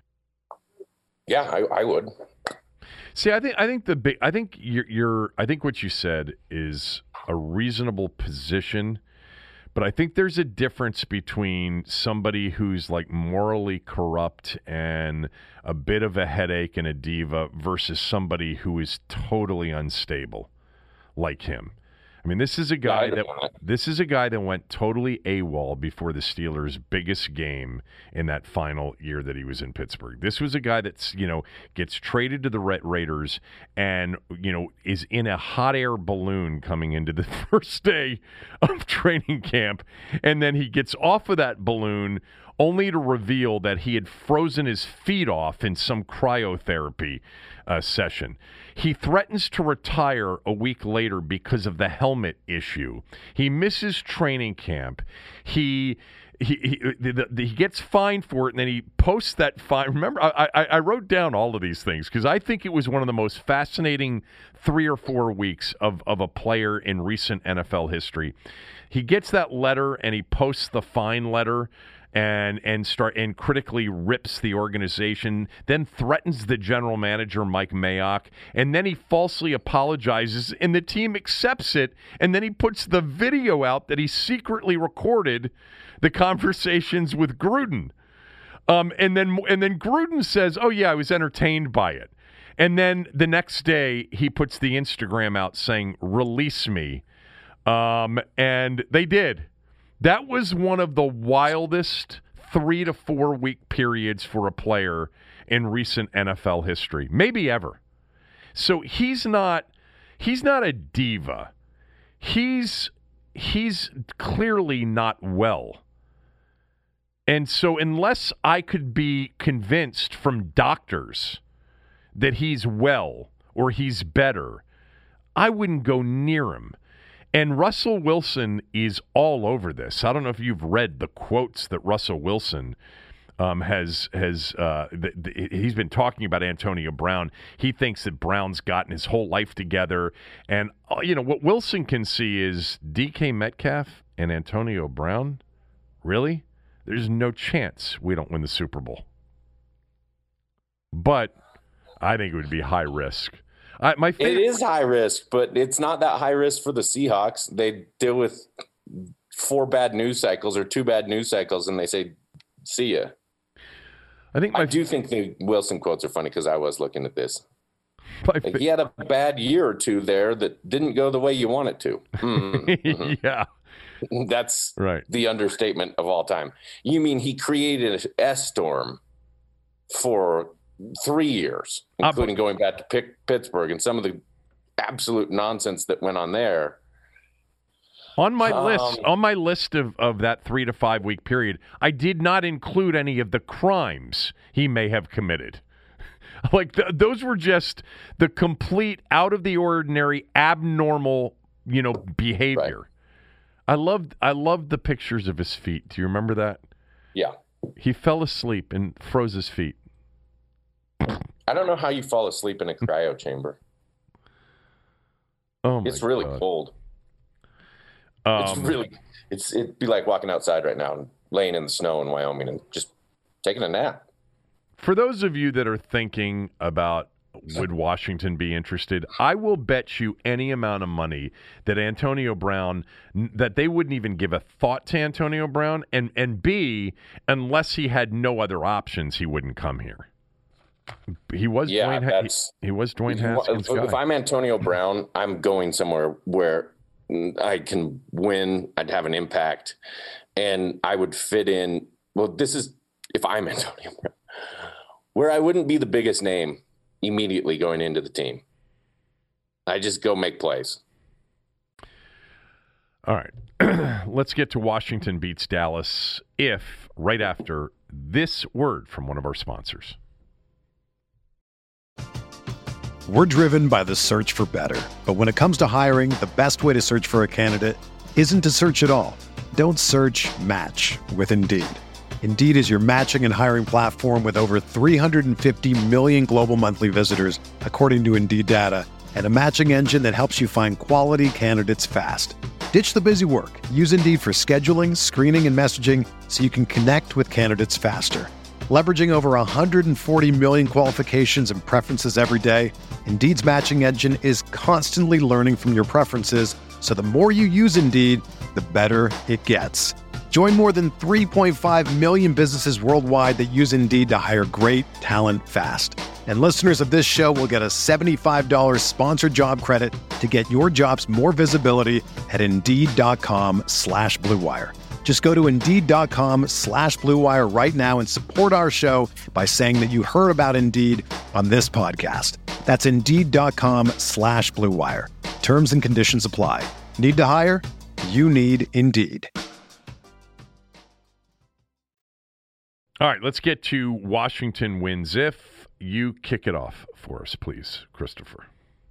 Yeah, I would. See, I think what you said is a reasonable position, but I think there's a difference between somebody who's like morally corrupt and a bit of a headache and a diva versus somebody who is totally unstable like him. I mean, this is a guy that went totally AWOL before the Steelers' biggest game in that final year that he was in Pittsburgh. This was a guy that's, gets traded to the Raiders and, is in a hot air balloon coming into the first day of training camp. And then he gets off of that balloon only to reveal that he had frozen his feet off in some cryotherapy session. He threatens to retire a week later because of the helmet issue. He misses training camp. He gets fined for it, and then he posts that fine. Remember, I wrote down all of these things because I think it was one of the most fascinating 3 or 4 weeks of a player in recent NFL history. He gets that letter, and he posts the fine letter, and critically rips the organization, then threatens the general manager, Mike Mayock, and then he falsely apologizes, and the team accepts it, and then he puts the video out that he secretly recorded the conversations with Gruden. And then Gruden says, "Oh yeah, I was entertained by it." And then the next day he puts the Instagram out saying, "Release me." And they did. That was one of the wildest 3 to 4 week periods for a player in recent NFL history, maybe ever. So he's not a diva. He's clearly not well. And so unless I could be convinced from doctors that he's well or he's better, I wouldn't go near him. And Russell Wilson is all over this. I don't know if you've read the quotes that Russell Wilson he's been talking about Antonio Brown. He thinks that Brown's gotten his whole life together. And, what Wilson can see is DK Metcalf and Antonio Brown. Really? There's no chance we don't win the Super Bowl. But I think it would be high risk. It is high risk, but it's not that high risk for the Seahawks. They deal with 4 bad news cycles or 2 bad news cycles, and they say, "See ya." I do think the Wilson quotes are funny because I was looking at this. He had a bad year or 2 there that didn't go the way you want it to. Mm-hmm. Yeah. That's right. The understatement of all time. You mean he created an S-storm for 3 years, including going back to Pittsburgh and some of the absolute nonsense that went on there. On my list of that 3 to 5 week period, I did not include any of the crimes he may have committed. Those were just the complete out of the ordinary, abnormal, behavior. Right. I loved the pictures of his feet. Do you remember that? Yeah. He fell asleep and froze his feet. I don't know how you fall asleep in a cryo chamber. Oh my It's really God. cold. It'd be like walking outside right now and laying in the snow in Wyoming and just taking a nap. For those of you that are thinking about would Washington be interested, I will bet you any amount of money that Antonio Brown, that they wouldn't even give a thought to Antonio Brown, and B, unless he had no other options, he wouldn't come here. He was Dwayne Haskins' guy. If I'm Antonio Brown, I'm going somewhere where I can win, I'd have an impact, and I would fit in. Well, this is if I'm Antonio Brown, where I wouldn't be the biggest name immediately going into the team. I just go make plays. All right. Let's get to Washington beats Dallas right after this word from one of our sponsors. We're driven by the search for better. But when it comes to hiring, the best way to search for a candidate isn't to search at all. Don't search, match with Indeed. Indeed is your matching and hiring platform with over 350 million global monthly visitors, according to Indeed data, and a matching engine that helps you find quality candidates fast. Ditch the busy work. Use Indeed for scheduling, screening, and messaging so you can connect with candidates faster. Leveraging over 140 million qualifications and preferences every day, Indeed's matching engine is constantly learning from your preferences, so the more you use Indeed, the better it gets. Join more than 3.5 million businesses worldwide that use Indeed to hire great talent fast. And listeners of this show will get a $75 sponsored job credit to get your jobs more visibility at Indeed.com/Blue Wire. Just go to Indeed.com/Blue Wire right now and support our show by saying that you heard about Indeed on this podcast. That's Indeed.com/Blue Wire. Terms and conditions apply. Need to hire? You need Indeed. All right, let's get to Washington wins if. You kick it off for us, please, Christopher.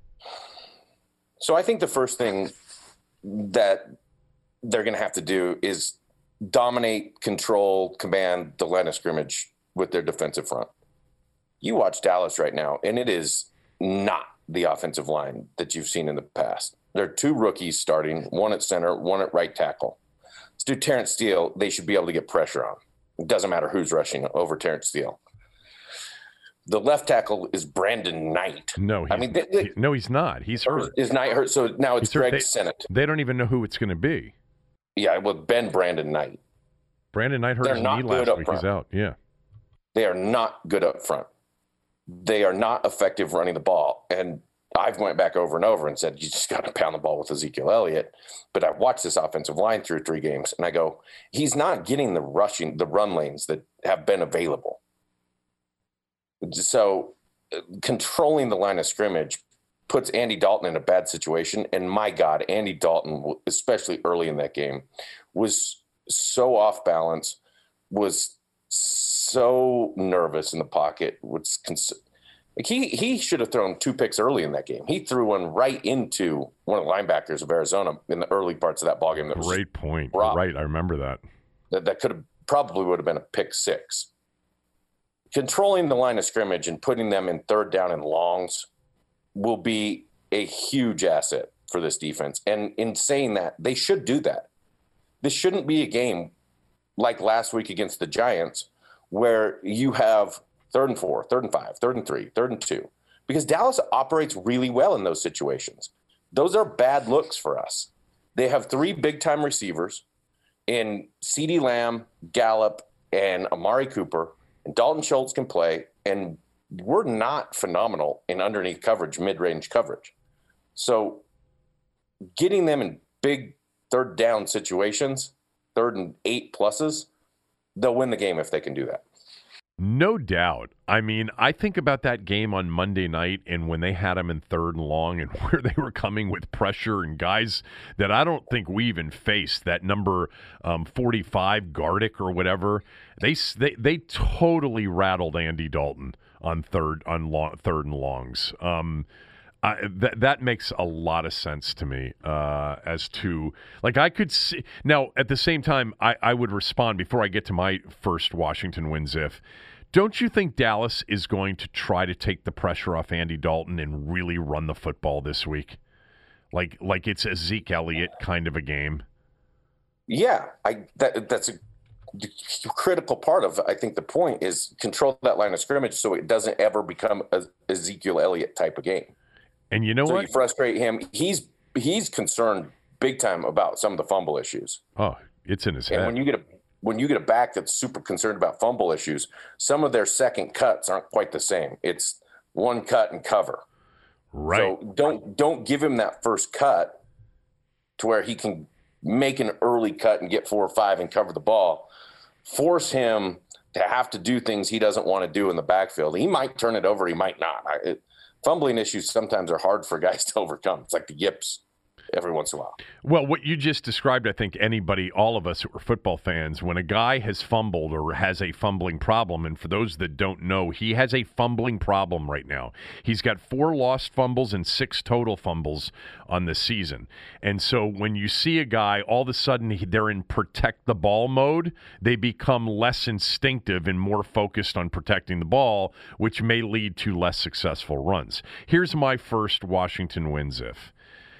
So I think the first thing that they're going to have to do is dominate, control, command the line of scrimmage with their defensive front. You watch Dallas right now, and it is not the offensive line that you've seen in the past. There are 2 rookies starting, one at center, one at right tackle. Let's do Terrence Steele. They should be able to get pressure on. It doesn't matter who's rushing over Terrence Steele. The left tackle is Brandon Knight. No, he's not. He's hurt. Is Knight hurt? So now it's Greg Sennett. They don't even know who it's going to be. Yeah, well, Brandon Knight. Brandon Knight hurt his knee last week. He's out. Yeah. They are not good up front. They are not effective running the ball. And I've went back over and over and said, you just got to pound the ball with Ezekiel Elliott. But I've watched this offensive line through 3 games, and I go, he's not getting the run lanes that have been available. So controlling the line of scrimmage puts Andy Dalton in a bad situation. And my God, Andy Dalton, especially early in that game, was so off balance, was so nervous in the pocket. He should have thrown 2 picks early in that game. He threw one right into one of the linebackers of Arizona in the early parts of that ballgame. Great point. Right, I remember that. That could have would have been a pick 6. Controlling the line of scrimmage and putting them in 3rd down and longs will be a huge asset for this defense. And in saying that, they should do that. This shouldn't be a game like last week against the Giants where you have 3rd and 4, 3rd and 5, 3rd and 3, 3rd and 2, because Dallas operates really well in those situations. Those are bad looks for us. They have 3 big-time receivers in CeeDee Lamb, Gallup, and Amari Cooper, and Dalton Schultz can play, and we're not phenomenal in underneath coverage, mid-range coverage. So getting them in big 3rd down situations, 3rd and 8 pluses, they'll win the game if they can do that. No doubt. I mean, I think about that game on Monday night and when they had them in 3rd and long and where they were coming with pressure and guys that I don't think we even faced, that number 45 Gardick or whatever. They totally rattled Andy Dalton on third and longs. That makes a lot of sense to me as to, like, I could see. Now, at the same time, I would respond before I get to my first Washington wins if. Don't you think Dallas is going to try to take the pressure off Andy Dalton and really run the football this week? Like it's a Zeke Elliott kind of a game? Yeah, that's a critical part of, I think the point is control that line of scrimmage so it doesn't ever become a Ezekiel Elliott type of game. And you know what? You frustrate him. He's concerned big time about some of the fumble issues. Oh, it's in his head. And when you get a back that's super concerned about fumble issues, some of their second cuts aren't quite the same. It's one cut and cover. Right. So don't give him that first cut to where he can make an early cut and get 4 or 5 and cover the ball. Force him to have to do things he doesn't want to do in the backfield. He might turn it over. He might not. Fumbling issues sometimes are hard for guys to overcome. It's like the yips every once in a while. Well, what you just described, I think anybody, all of us who are football fans, when a guy has fumbled or has a fumbling problem, and for those that don't know, he has a fumbling problem right now. He's got 4 lost fumbles and 6 total fumbles on the season. And so when you see a guy, all of a sudden they're in protect the ball mode, they become less instinctive and more focused on protecting the ball, which may lead to less successful runs. Here's my first Washington wins if.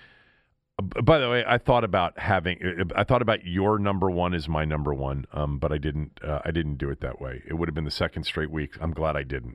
By the way, I thought about your number 1 as my number 1, but I didn't do it that way. It would have been the second straight week. I'm glad I didn't.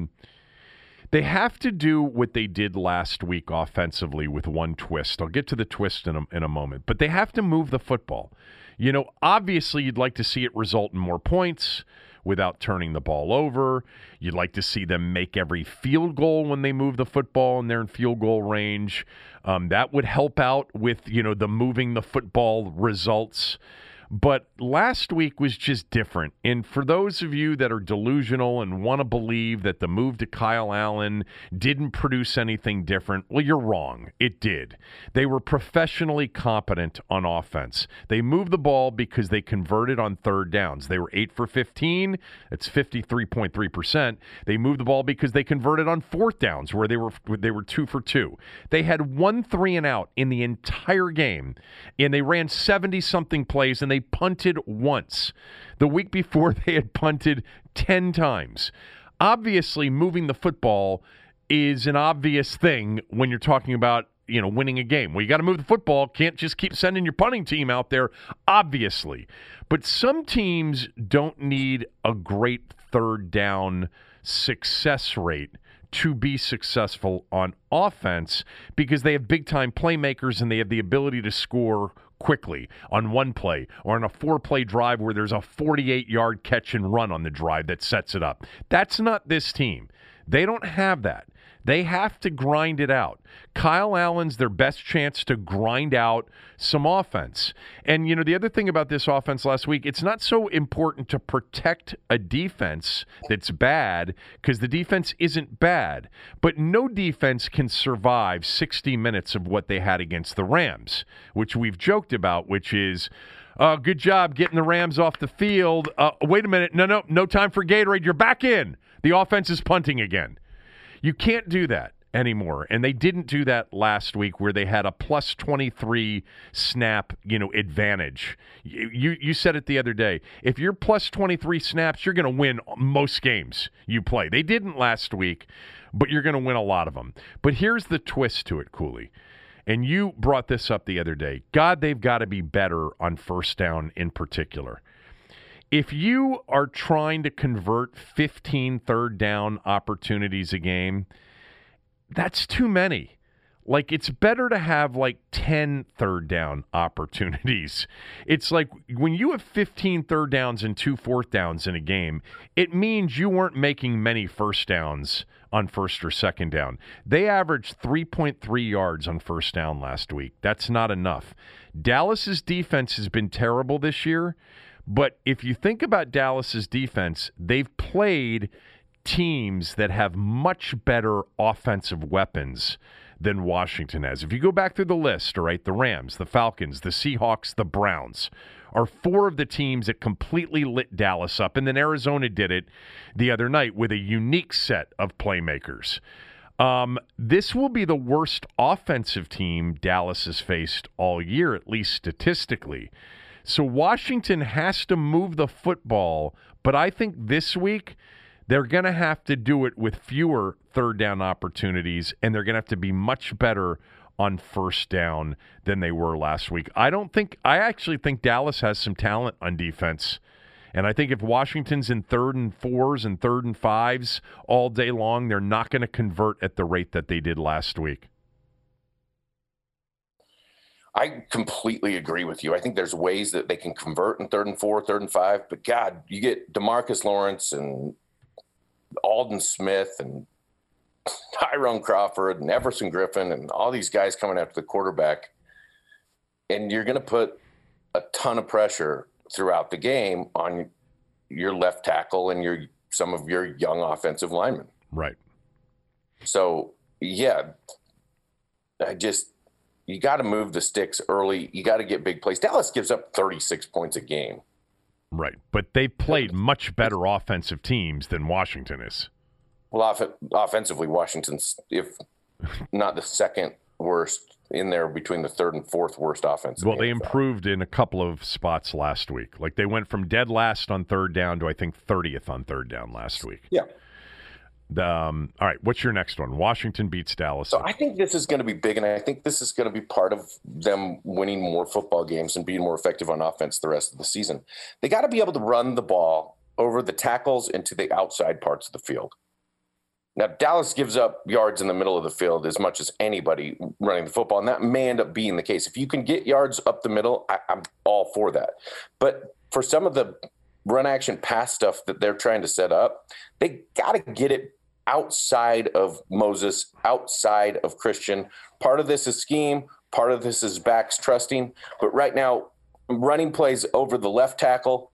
They have to do what they did last week offensively with one twist. I'll get to the twist in a moment, but they have to move the football. You know, obviously you'd like to see it result in more points without turning the ball over. You'd like to see them make every field goal when they move the football and they're in field goal range. That would help out with, the moving the football results. But last week was just different. And for those of you that are delusional and want to believe that the move to Kyle Allen didn't produce anything different, well, you're wrong. It did. They were professionally competent on offense. They moved the ball because they converted on 3rd downs. They were 8 for 15. That's 53.3%. They moved the ball because they converted on 4th downs where they were 2 for 2. They had 1 3-and-out in the entire game, and they ran 70-something plays, and they punted once. The week before, they had punted 10 times. Obviously, moving the football is an obvious thing when you're talking about, winning a game. Well, you got to move the football. Can't just keep sending your punting team out there, obviously. But some teams don't need a great 3rd down success rate to be successful on offense because they have big-time playmakers and they have the ability to score quickly on one play or on a 4-play drive where there's a 48-yard catch and run on the drive that sets it up. That's not this team. They don't have that. They have to grind it out. Kyle Allen's their best chance to grind out some offense. And, the other thing about this offense last week, it's not so important to protect a defense that's bad because the defense isn't bad. But no defense can survive 60 minutes of what they had against the Rams, which we've joked about, which is, good job getting the Rams off the field. Wait a minute. No time for Gatorade. You're back in. The offense is punting again. You can't do that anymore. And they didn't do that last week where they had a plus 23 snap, advantage. You said it the other day. If you're plus 23 snaps, you're going to win most games you play. They didn't last week, but you're going to win a lot of them. But here's the twist to it, Cooley. And you brought this up the other day. God, they've got to be better on first down in particular. If you are trying to convert 15 third down opportunities a game, that's too many. Like, it's better to have, 10 third down opportunities. It's like when you have 15 third downs and 2 fourth downs in a game, it means you weren't making many first downs on first or second down. They averaged 3.3 yards on first down last week. That's not enough. Dallas's defense has been terrible this year. But if you think about Dallas's defense, they've played teams that have much better offensive weapons than Washington has. If you go back through the list, all right, the Rams, the Falcons, the Seahawks, the Browns are 4 of the teams that completely lit Dallas up. And then Arizona did it the other night with a unique set of playmakers. This will be the worst offensive team Dallas has faced all year, at least statistically. So Washington has to move the football, but I think this week they're going to have to do it with fewer third down opportunities, and they're going to have to be much better on first down than they were last week. I actually think Dallas has some talent on defense, and I think if Washington's in 3rd and 4s and 3rd and 5s all day long, they're not going to convert at the rate that they did last week. I completely agree with you. I think there's ways that they can convert in 3rd and 4, 3rd and 5. But, God, you get DeMarcus Lawrence and Aldon Smith and Tyrone Crawford and Everson Griffin and all these guys coming after the quarterback, and you're going to put a ton of pressure throughout the game on your left tackle and some of your young offensive linemen. Right. So, yeah, you got to move the sticks early. You got to get big plays. Dallas gives up 36 points a game. Right, but they played much better offensive teams than Washington is. Well, offensively, Washington's, if not the second worst, in there between the 3rd and 4th worst offense. Well, they improved in a couple of spots last week. Like, they went from dead last on third down to, I think, 30th on third down last week. Yeah. All right, what's your next one? Washington beats Dallas. So I think this is going to be big, and I think this is going to be part of them winning more football games and being more effective on offense the rest of the season. They got to be able to run the ball over the tackles into the outside parts of the field. Now, Dallas gives up yards in the middle of the field as much as anybody running the football, and that may end up being the case. If you can get yards up the middle, I'm all for that. But for some of the run action pass stuff that they're trying to set up, they got to get it outside of Moses, outside of Christian. Part of this is scheme. Part of this is backs trusting. But right now, running plays over the left tackle,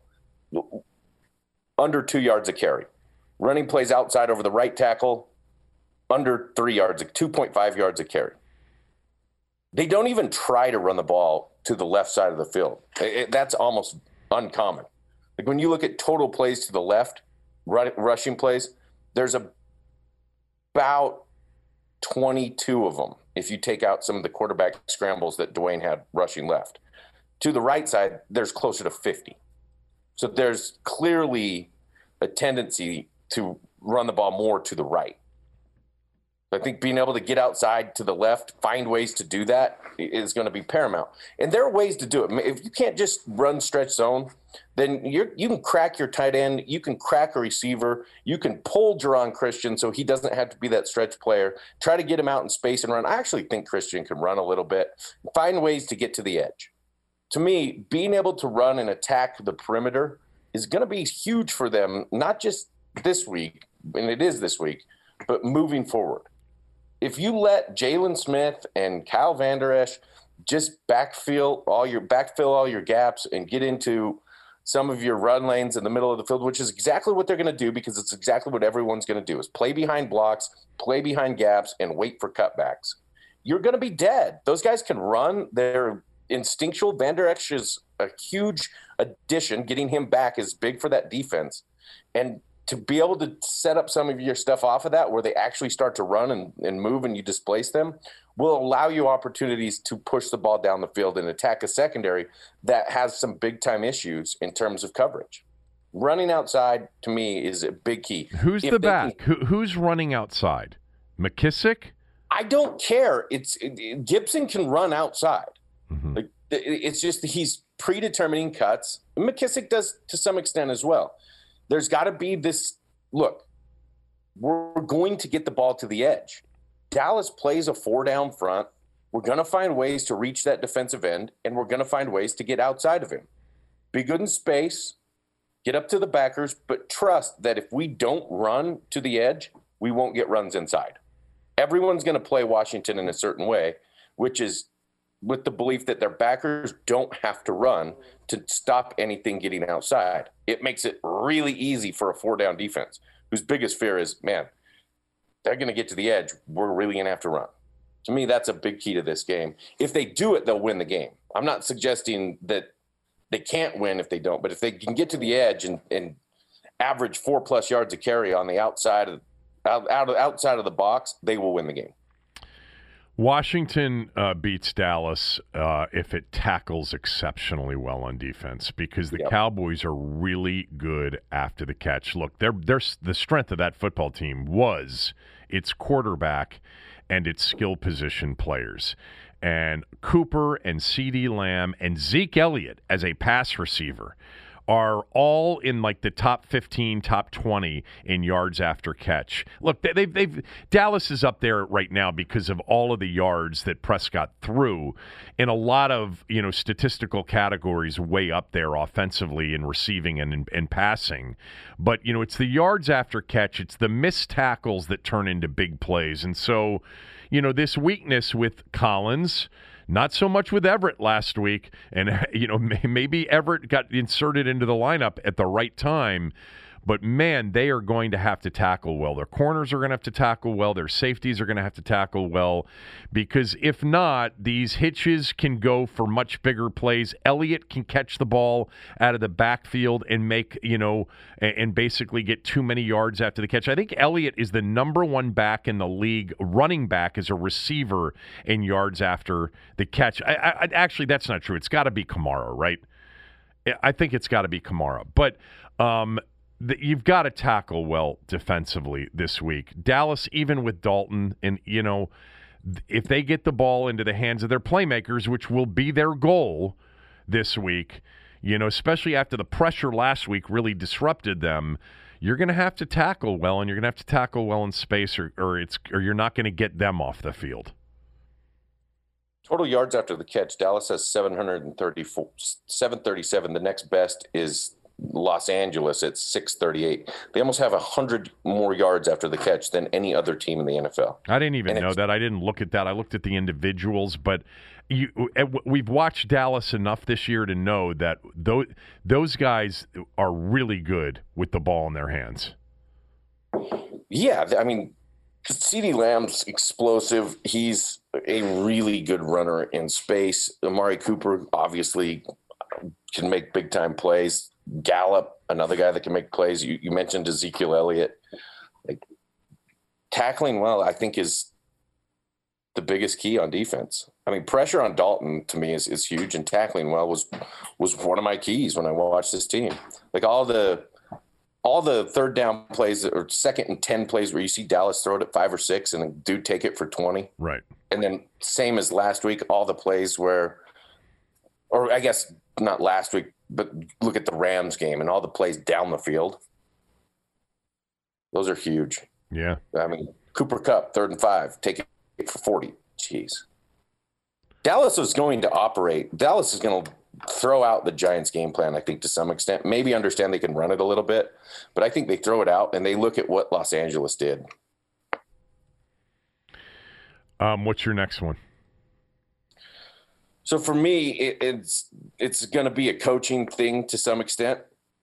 under 2 yards a carry. Running plays outside over the right tackle, under 3 yards, 2.5 yards a carry. They don't even try to run the ball to the left side of the field. That's almost uncommon. Like when you look at total plays to the left, rushing plays, there's about 22 of them if you take out some of the quarterback scrambles that Dwayne had rushing left. To the right side, there's closer to 50. So there's clearly a tendency to run the ball more to the right. I think being able to get outside to the left, find ways to do that is going to be paramount. And there are ways to do it. If you can't just run stretch zone, then you can crack your tight end. You can crack a receiver. You can pull Jerron Christian so he doesn't have to be that stretch player. Try to get him out in space and run. I actually think Christian can run a little bit. Find ways to get to the edge. to me, being able to run and attack the perimeter is going to be huge for them, not just this week, and it is this week, but moving forward. If you let Jalen Smith and Kyle Vander Esch just backfill all your gaps and get into some of your run lanes in the middle of the field, which is exactly what they're going to do, because it's exactly what everyone's going to do, is play behind blocks, play behind gaps, and wait for cutbacks. You're going to be dead. Those guys can run. They're instinctual. Vander Esch is a huge addition. Getting him back is big for that defense. And to be able to set up some of your stuff off of that where they actually start to run and move and you displace them will allow you opportunities to push the ball down the field and attack a secondary that has some big-time issues in terms of coverage. Running outside, to me, is a big key. Who's the back? Who's running outside? McKissick? I don't care. Gibson can run outside. Mm-hmm. It's just that he's predetermining cuts. McKissick does to some extent as well. There's got to be this look. We're going to get the ball to the edge. Dallas plays a 4-down front. We're going to find ways to reach that defensive end, and we're going to find ways to get outside of him. Be good in space, get up to the backers, but trust that if we don't run to the edge, we won't get runs inside. Everyone's going to play Washington in a certain way, which is with the belief that their backers don't have to run to stop anything getting outside. It makes it really easy for a 4-down defense whose biggest fear is, man, they're going to get to the edge. We're really going to have to run. To me, that's a big key to this game. If they do it, they'll win the game. I'm not suggesting that they can't win if they don't, but if they can get to the edge and average 4+ yards a carry on the outside of the box, they will win the game. Washington beats Dallas if it tackles exceptionally well on defense, because the Cowboys are really good after the catch. Look, the strength of that football team was its quarterback and its skill position players. And Cooper and CeeDee Lamb and Zeke Elliott as a pass receiver are all in like the top 15, top 20 in yards after catch. Look, Dallas is up there right now because of all of the yards that Prescott threw in a lot of, statistical categories way up there offensively in receiving and in passing. But, it's the yards after catch, it's the missed tackles that turn into big plays. And so, this weakness with Collins, not so much with Everett last week, and maybe Everett got inserted into the lineup at the right time, but man, they are going to have to tackle well. Their corners are going to have to tackle well. Their safeties are going to have to tackle well, because if not, these hitches can go for much bigger plays. Elliott can catch the ball out of the backfield and make, and basically get too many yards after the catch. I think Elliott is the number one back in the league, running back as a receiver in yards after the catch. Actually, that's not true. It's got to be Kamara, right? I think it's got to be Kamara. But you've got to tackle well defensively this week. Dallas, even with Dalton, and if they get the ball into the hands of their playmakers, which will be their goal this week, especially after the pressure last week really disrupted them, you're going to have to tackle well, and you're going to have to tackle well in space, or you're not going to get them off the field. Total yards after the catch, Dallas has 737. The next best is Los Angeles at 638. They almost have 100 more yards after the catch than any other team in the NFL. I didn't even know that. I didn't look at that. I looked at the individuals, but we've watched Dallas enough this year to know that those guys are really good with the ball in their hands. Yeah, I mean, CeeDee Lamb's explosive. He's a really good runner in space. Amari Cooper obviously can make big-time plays. Gallup, another guy that can make plays. You mentioned Ezekiel Elliott. Tackling well, I think, is the biggest key on defense. I mean, pressure on Dalton to me is huge, and tackling well was one of my keys when I watched this team. Like all the third down plays or 2nd and 10 plays where you see Dallas throw it at 5 or 6 and do take it for 20. Right. And then same as last week, all the plays where, or I guess not last week, but look at the Rams game and all the plays down the field. Those are huge. Yeah. I mean, Cooper Kupp, 3rd and 5, take it for 40. Jeez. Dallas is going to throw out the Giants game plan, I think, to some extent. Maybe understand they can run it a little bit, but I think they throw it out and they look at what Los Angeles did. What's your next one? So for me, it's going to be a coaching thing to some extent.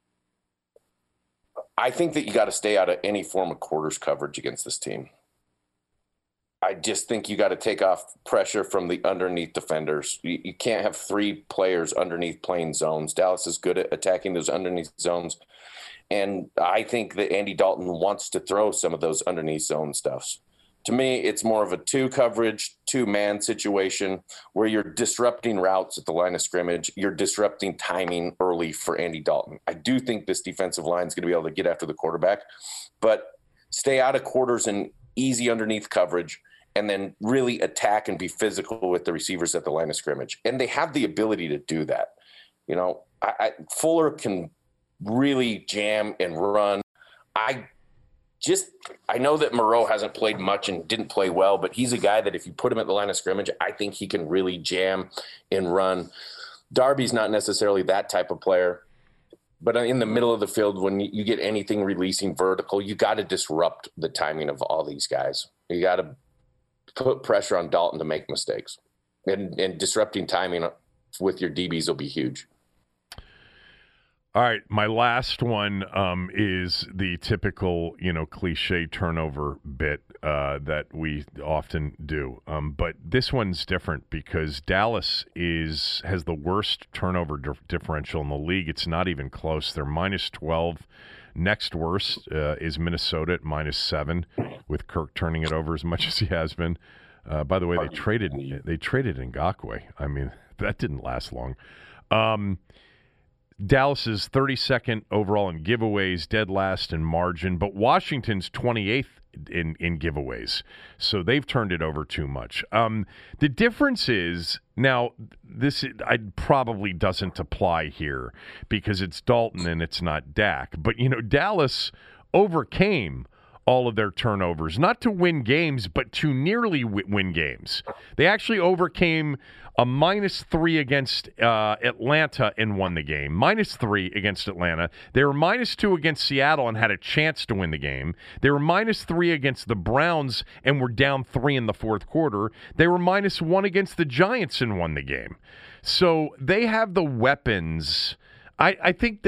I think that you got to stay out of any form of quarters coverage against this team. I just think you got to take off pressure from the underneath defenders. You can't have 3 players underneath playing zones. Dallas is good at attacking those underneath zones. And I think that Andy Dalton wants to throw some of those underneath zone stuffs. To me, it's more of a 2 coverage, 2-man situation where you're disrupting routes at the line of scrimmage. You're disrupting timing early for Andy Dalton. I do think this defensive line is going to be able to get after the quarterback, but stay out of quarters and easy underneath coverage, and then really attack and be physical with the receivers at the line of scrimmage. And they have the ability to do that. You know, Fuller can really jam and run. I know that Moreau hasn't played much and didn't play well, but he's a guy that if you put him at the line of scrimmage, I think he can really jam and run. Darby's not necessarily that type of player, but in the middle of the field, when you get anything releasing vertical, you got to disrupt the timing of all these guys. You got to put pressure on Dalton to make mistakes, and disrupting timing with your DBs will be huge. All right, my last one is the typical, cliche turnover bit that we often do. But this one's different because Dallas has the worst turnover differential in the league. It's not even close. They're minus 12. Next worst is Minnesota at minus 7, with Kirk turning it over as much as he has been. By the way, they traded Ngakoue. I mean, that didn't last long. Dallas is 32nd overall in giveaways, dead last in margin, but Washington's 28th in giveaways. So they've turned it over too much. The difference is, now, this probably doesn't apply here because it's Dalton and it's not Dak. But, Dallas overcame all of their turnovers, not to win games, but to nearly win games. They actually overcame a -3 against Atlanta and won the game. -3 against Atlanta. They were -2 against Seattle and had a chance to win the game. They were -3 against the Browns and were down 3 in the fourth quarter. They were -1 against the Giants and won the game. So they have the weapons. I think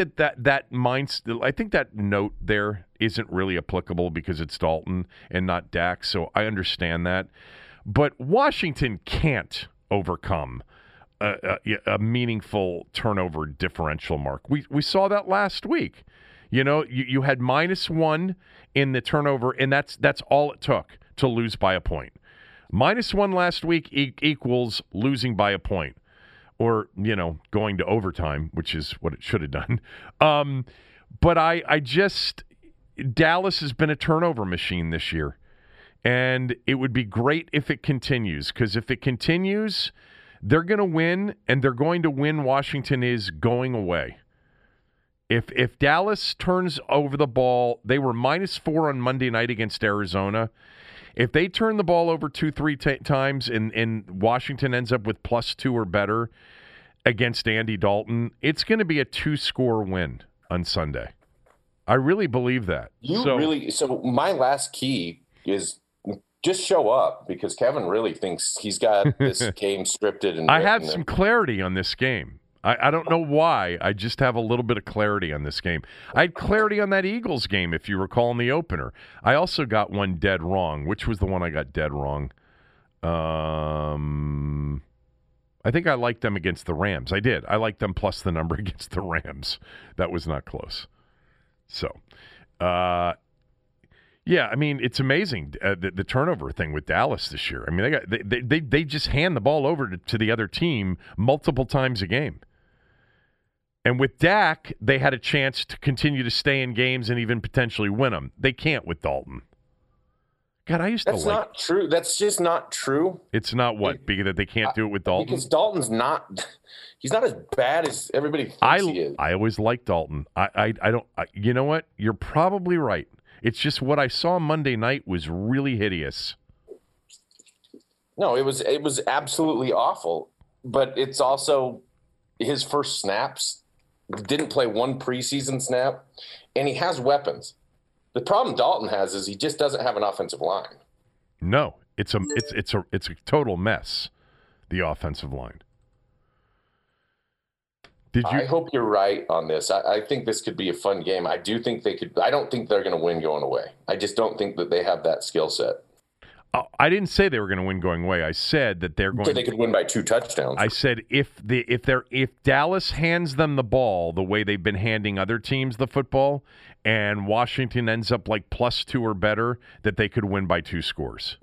I think that note there isn't really applicable because it's Dalton and not Dak, so I understand that. But Washington can't overcome a meaningful turnover differential mark. We saw that last week. You had -1 in the turnover, and that's all it took to lose by a point. -1 last week equals losing by a point. Or, going to overtime, which is what it should have done. But Dallas has been a turnover machine this year. And it would be great if it continues, because if it continues, they're going to win, and they're going to win. Washington is going away. If Dallas turns over the ball, they were -4 on Monday night against Arizona. If they turn the ball over 2-3 times and Washington ends up with +2 or better against Andy Dalton, it's going to be a 2-score win on Sunday. I really believe that. So my last key is just show up, because Kevin really thinks he's got this game scripted. And I have some clarity on this game. I don't know why. I just have a little bit of clarity on this game. I had clarity on that Eagles game, if you recall, in the opener. I also got one dead wrong. Which was the one I got dead wrong? I think I liked them against the Rams. I did. I liked them plus the number against the Rams. That was not close. So, yeah, I mean, it's amazing, the turnover thing with Dallas this year. I mean, they just hand the ball over to the other team multiple times a game. And with Dak, they had a chance to continue to stay in games and even potentially win them. They can't with Dalton. God, That's not true. That's just not true. It's not what? Because that they can't do it with Dalton? Because Dalton's he's not as bad as everybody thinks he is. I always liked Dalton. I don't, you know what? You're probably right. It's just what I saw Monday night was really hideous. No, it was absolutely awful. But it's also, his first snaps, didn't play one preseason snap, and he has weapons. The problem Dalton has is he just doesn't have an offensive line. No, it's a total mess, the offensive line. I hope you're right on this. I think this could be a fun game. I do think they could. I don't think they're going to win going away. I just don't think that they have that skill set. I didn't say they were going to win going away. I said that they're going. So they could win by 2 touchdowns. I said if Dallas hands them the ball the way they've been handing other teams the football, and Washington ends up like +2 or better, that they could win by 2 scores.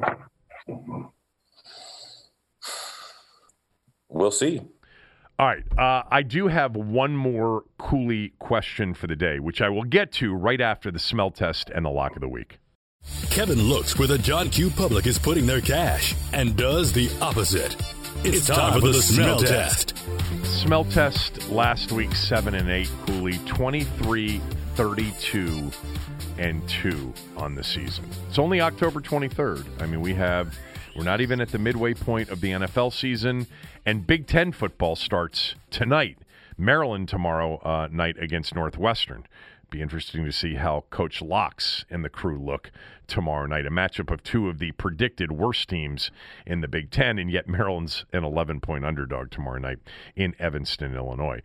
We'll see. All right. I do have one more Cooley question for the day, which I will get to right after the smell test and the lock of the week. Kevin looks where the John Q. public is putting their cash and does the opposite. It's time for the smell test. Smell test last week, 7 and 8. Cooley, 23, 32, and 2 on the season. It's only October 23rd. I mean, we're not even at the midway point of the NFL season, and Big Ten football starts tonight. Maryland tomorrow night against Northwestern. Be interesting to see how Coach Locks and the crew look tomorrow night. A matchup of 2 of the predicted worst teams in the Big Ten, and yet Maryland's an 11-point underdog tomorrow night in Evanston, Illinois.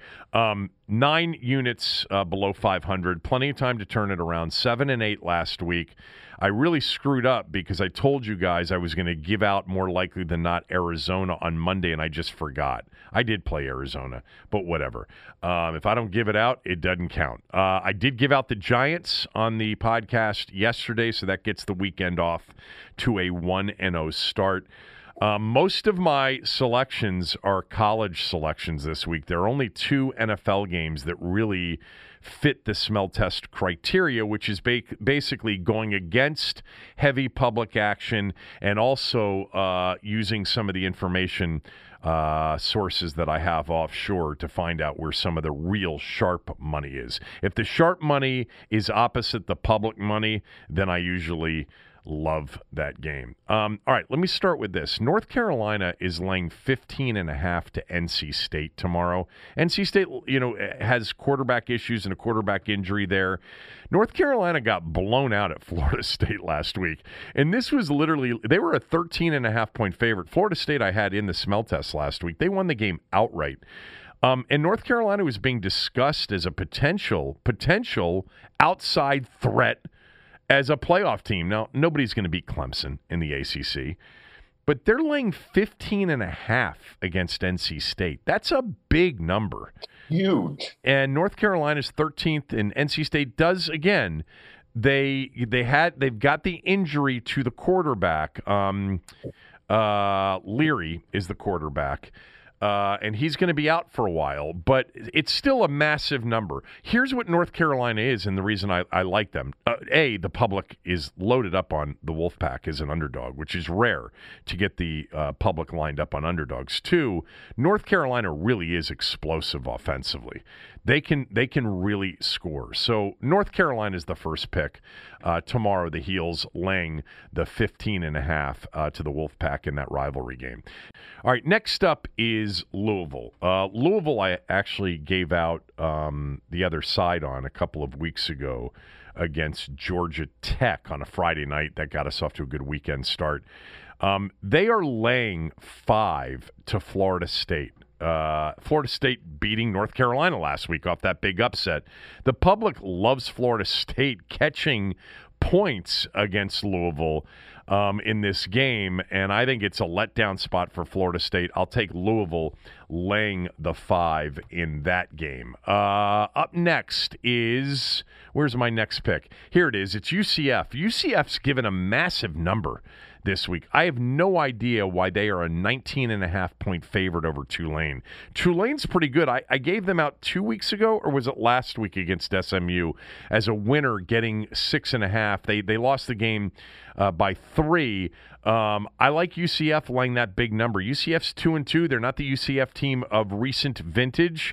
9 units below 500. Plenty of time to turn it around. 7 and 8 last week. I really screwed up because I told you guys I was going to give out more likely than not Arizona on Monday, and I just forgot. I did play Arizona, but whatever. If I don't give it out, it doesn't count. I did give out the Giants on the podcast yesterday, so that gets the weekend off to a 1-0 start. Most of my selections are college selections this week. There are only 2 NFL games that really fit the smell test criteria, which is basically going against heavy public action and also using some of the information sources that I have offshore to find out where some of the real sharp money is. If the sharp money is opposite the public money, then I usually love that game. All right, let me start with this. North Carolina is laying 15.5 to NC State tomorrow. NC State, has quarterback issues and a quarterback injury there. North Carolina got blown out at Florida State last week. And this was literally, they were a 13.5-point favorite. Florida State I had in the smell test last week. They won the game outright. And North Carolina was being discussed as a potential outside threat as a playoff team. Now, nobody's going to beat Clemson in the ACC, but they're laying 15.5 against NC State. That's a big number. Huge. And North Carolina's 13th, and NC State does, again, they've got the injury to the quarterback. Leary is the quarterback. And he's going to be out for a while, but it's still a massive number. Here's what North Carolina is, and the reason I like them. A, the public is loaded up on the Wolfpack as an underdog, which is rare to get the public lined up on underdogs. 2, North Carolina really is explosive offensively. They can really score. So North Carolina is the first pick. Tomorrow, the Heels laying the 15.5 to the Wolfpack in that rivalry game. All right, next up is Louisville. Louisville, I actually gave out the other side on a couple of weeks ago against Georgia Tech on a Friday night. That got us off to a good weekend start. They are laying 5 to Florida State. Florida State beating North Carolina last week off that big upset. The public loves Florida State catching points against Louisville in this game, and I think it's a letdown spot for Florida State. I'll take Louisville laying the 5 in that game. Up next is, where's my next pick? Here it is. It's UCF. UCF's given a massive number this week. I have no idea why they are a 19.5-point favorite over Tulane. Tulane's pretty good. I gave them out 2 weeks ago, or was it last week against SMU, as a winner getting 6.5. They lost the game by 3. I like UCF laying that big number. UCF's 2-2. They're not the UCF team of recent vintage.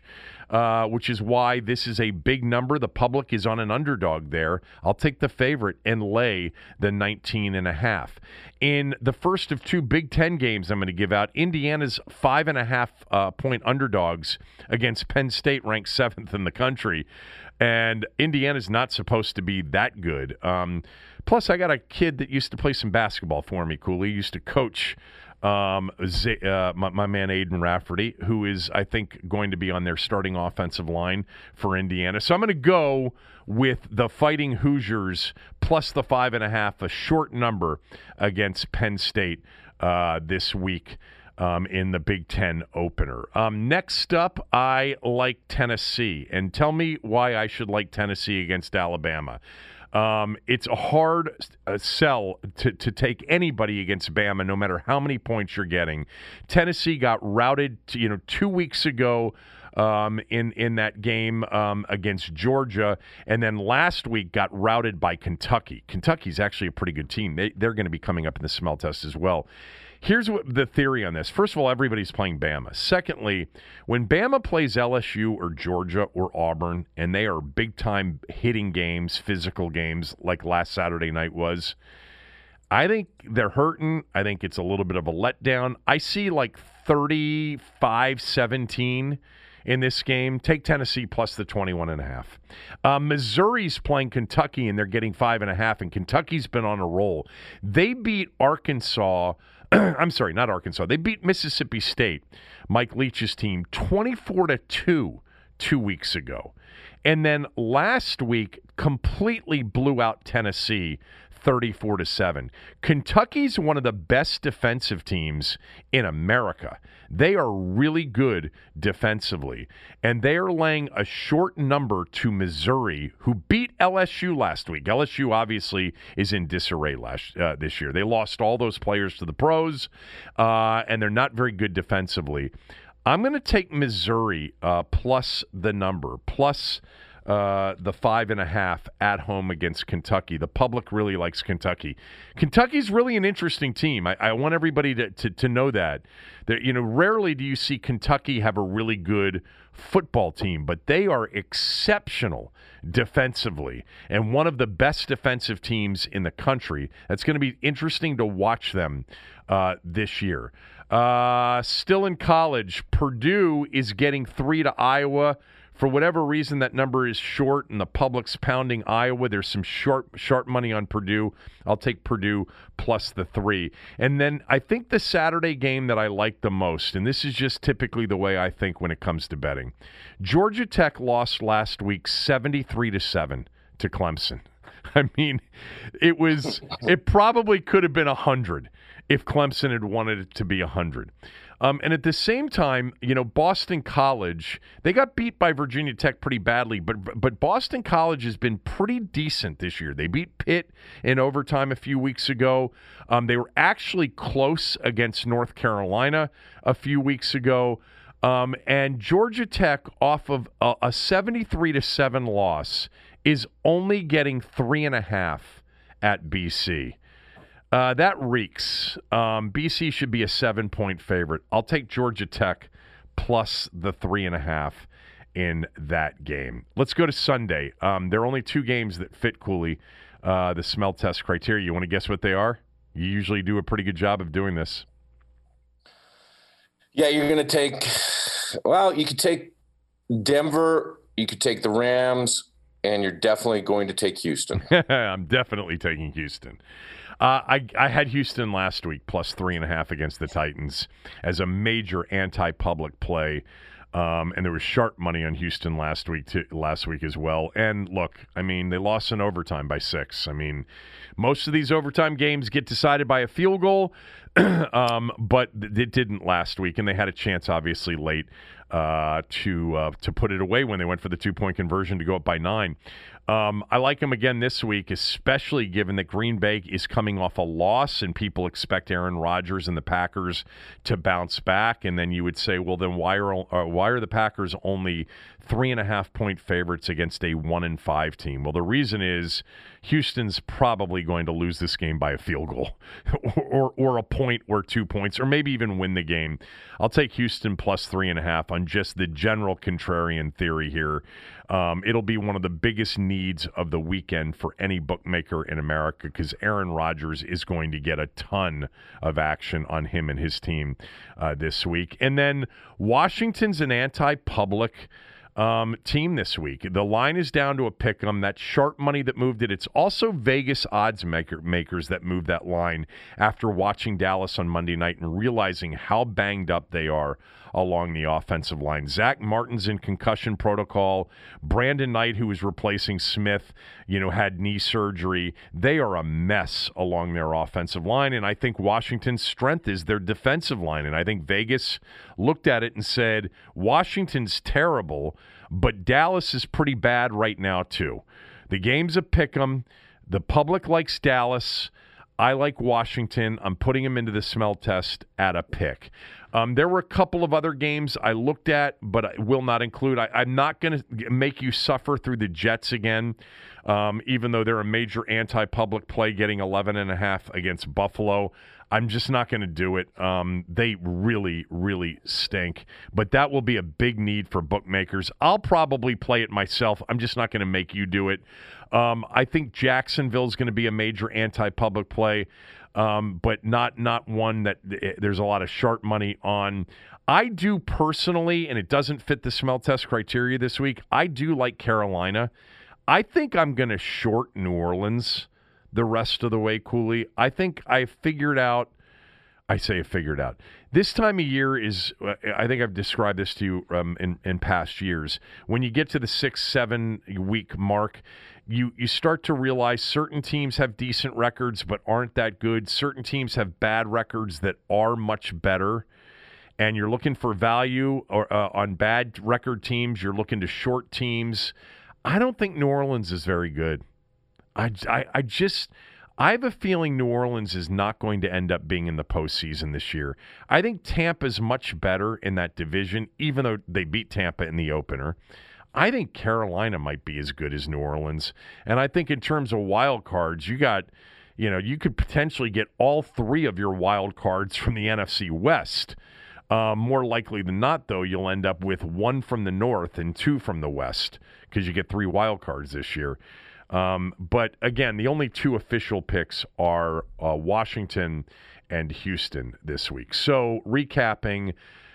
which is why this is a big number. The public is on an underdog there. I'll take the favorite and lay the 19.5. In the first of two Big Ten games I'm going to give out, Indiana's 5.5 point underdogs against Penn State, ranked 7th in the country. And Indiana's not supposed to be that good. Plus, I got a kid that used to play some basketball for me, Cooley. He used to coach my man Aiden Rafferty, who is, I think, going to be on their starting offensive line for Indiana. So I'm going to go with the Fighting Hoosiers plus the 5.5, a short number against Penn State this week in the Big Ten opener. Next up, I like Tennessee. And tell me why I should like Tennessee against Alabama. It's a hard sell to take anybody against Bama, no matter how many points you're getting. Tennessee got routed 2 weeks ago in that game against Georgia, and then last week got routed by Kentucky. Kentucky's actually a pretty good team. They're going to be coming up in the smell test as well. Here's what the theory on this. First of all, everybody's playing Bama. Secondly, when Bama plays LSU or Georgia or Auburn, and they are big-time hitting games, physical games, like last Saturday night was, I think they're hurting. I think it's a little bit of a letdown. I see like 35-17 in this game. Take Tennessee plus the 21.5. Missouri's playing Kentucky, and they're getting 5.5, and Kentucky's been on a roll. They beat Arkansas. I'm sorry, not Arkansas. They beat Mississippi State, Mike Leach's team, 24-2 2 weeks ago. And then last week completely blew out Tennessee 34-7. Kentucky's one of the best defensive teams in America. They are really good defensively, and they are laying a short number to Missouri, who beat LSU last week. LSU obviously is in disarray this year. They lost all those players to the pros, and they're not very good defensively. I'm going to take Missouri plus the number, plus the 5.5 at home against Kentucky. The public really likes Kentucky. Kentucky's really an interesting team. I want everybody to know that. Rarely do you see Kentucky have a really good football team, but they are exceptional defensively and one of the best defensive teams in the country. That's going to be interesting to watch them this year. Still in college, Purdue is getting 3 to Iowa. For whatever reason, that number is short, and the public's pounding Iowa. There's some sharp money on Purdue. I'll take Purdue plus the 3. And then I think the Saturday game that I like the most, and this is just typically the way I think when it comes to betting, Georgia Tech lost last week 73-7 to Clemson. I mean, it probably could have been 100 if Clemson had wanted it to be 100. And at the same time, Boston College, they got beat by Virginia Tech pretty badly, but Boston College has been pretty decent this year. They beat Pitt in overtime a few weeks ago. They were actually close against North Carolina a few weeks ago. And Georgia Tech, off of a 73-7 loss, is only getting 3.5 at BC. That reeks. BC should be a 7-point favorite. I'll take Georgia Tech plus the 3.5 in that game. Let's go to Sunday. There are only 2 games that fit, Cooley, the smell test criteria. You want to guess what they are? You usually do a pretty good job of doing this. Yeah, you're going to take – well, you could take Denver, you could take the Rams, and you're definitely going to take Houston. I'm definitely taking Houston. I had Houston last week plus 3.5 against the Titans as a major anti-public play, and there was sharp money on Houston last week as well. And look, I mean, they lost in overtime by 6. I mean, most of these overtime games get decided by a field goal, but it didn't last week, and they had a chance, obviously, late to put it away when they went for the 2-point conversion to go up by 9. I like him again this week, especially given that Green Bay is coming off a loss and people expect Aaron Rodgers and the Packers to bounce back. And then you would say, well, then why are the Packers only 3.5-point favorites against a 1-5 team? Well, the reason is Houston's probably going to lose this game by a field goal or a point or 2 points, or maybe even win the game. I'll take Houston plus 3.5 on just the general contrarian theory here. It'll be one of the biggest needs of the weekend for any bookmaker in America because Aaron Rodgers is going to get a ton of action on him and his team this week. And then Washington's an anti-public team this week. The line is down to a pick 'em. That sharp money that moved it. It's also Vegas odds makers that moved that line after watching Dallas on Monday night and realizing how banged up they are along the offensive line. Zach Martin's in concussion protocol. Brandon Knight, who was replacing Smith, had knee surgery. They are a mess along their offensive line, and I think Washington's strength is their defensive line. And I think Vegas looked at it and said, Washington's terrible, but Dallas is pretty bad right now too. The game's a pick 'em. The public likes Dallas. I like Washington. I'm putting them into the smell test at a pick. There were a couple of other games I looked at, but I will not include. I'm not going to make you suffer through the Jets again, even though they're a major anti-public play getting 11.5 against Buffalo. I'm just not going to do it. They really, really stink. But that will be a big need for bookmakers. I'll probably play it myself. I'm just not going to make you do it. I think Jacksonville is going to be a major anti-public play, but not one that there's a lot of sharp money on. I do personally, and it doesn't fit the smell test criteria this week, I do like Carolina. I think I'm going to short New Orleans the rest of the way, Cooley. I think I figured out. This time of year is, I think I've described this to you in past years. When you get to the 6-7 week mark, you start to realize certain teams have decent records but aren't that good. Certain teams have bad records that are much better. And you're looking for value on bad record teams. You're looking to short teams. I don't think New Orleans is very good. I have a feeling New Orleans is not going to end up being in the postseason this year. I think Tampa's much better in that division, even though they beat Tampa in the opener. I think Carolina might be as good as New Orleans. And I think in terms of wild cards, you could potentially get all three of your wild cards from the NFC West. More likely than not, though, you'll end up with one from the North and two from the West because you get 3 wild cards this year. But again, the only 2 official picks are Washington and Houston this week. So recapping,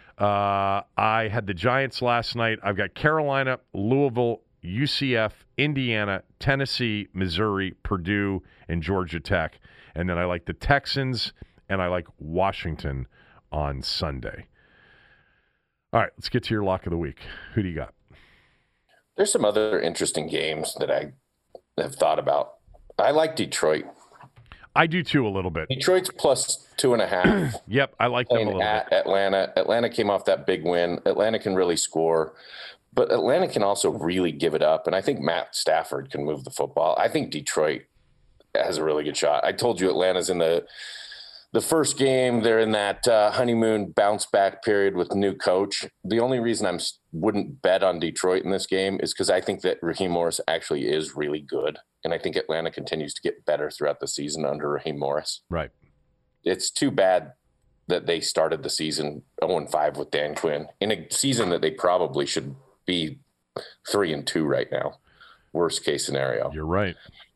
I had the Giants last night. I've got Carolina, Louisville, UCF, Indiana, Tennessee, Missouri, Purdue, and Georgia Tech. And then I like the Texans, and I like Washington on Sunday. All right, let's get to your lock of the week. Who do you got? There's some other interesting games that I have thought about. I like Detroit. I do too, a little bit. Detroit's plus 2.5. Yep, I like them a little at bit. Atlanta. Atlanta came off that big win. Atlanta can really score, but Atlanta can also really give it up. And I think Matt Stafford can move the football. I think Detroit has a really good shot. I told you Atlanta's in the first game. They're in that honeymoon bounce back period with new coach. The only reason I wouldn't bet on Detroit in this game is because I think that Raheem Morris actually is really good. And I think Atlanta continues to get better throughout the season under Raheem Morris. Right. It's too bad that they started the season 0-5 with Dan Quinn in a season that they probably should be 3-2 right now. Worst case scenario. You're right.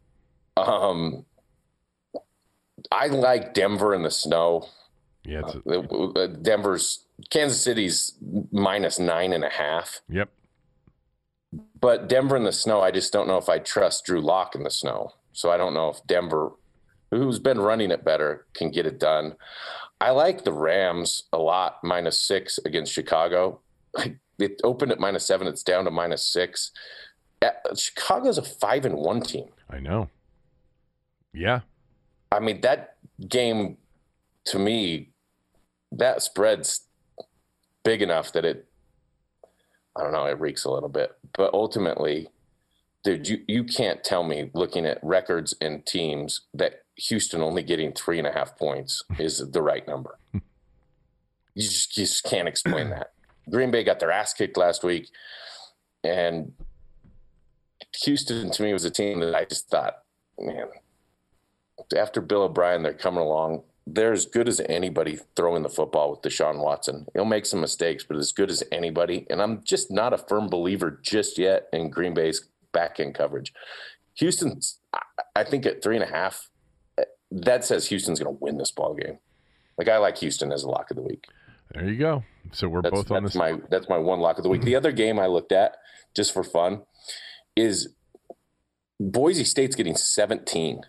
I like Denver in the snow. Yeah, Kansas City's minus 9.5. Yep. But Denver in the snow, I just don't know if I trust Drew Lock in the snow. So I don't know if Denver, who's been running it better, can get it done. I like the Rams a lot, -6 against Chicago. It opened at -7. It's down to -6. Chicago's a 5-1 team. I know. Yeah. I mean, that game, to me, that spread's big enough that it reeks a little bit. But ultimately, dude, you can't tell me, looking at records and teams, that Houston only getting 3.5 points is the right number. You just can't explain that. Green Bay got their ass kicked last week, and Houston, to me, was a team that I just thought, man, after Bill O'Brien, they're coming along. They're as good as anybody throwing the football with Deshaun Watson. He'll make some mistakes, but as good as anybody. And I'm just not a firm believer just yet in Green Bay's back-end coverage. Houston's, I think at 3.5, that says Houston's going to win this ball game. Like, I like Houston as a lock of the week. There you go. So we're both on this. That's my one lock of the week. The other game I looked at, just for fun, is Boise State's getting 17.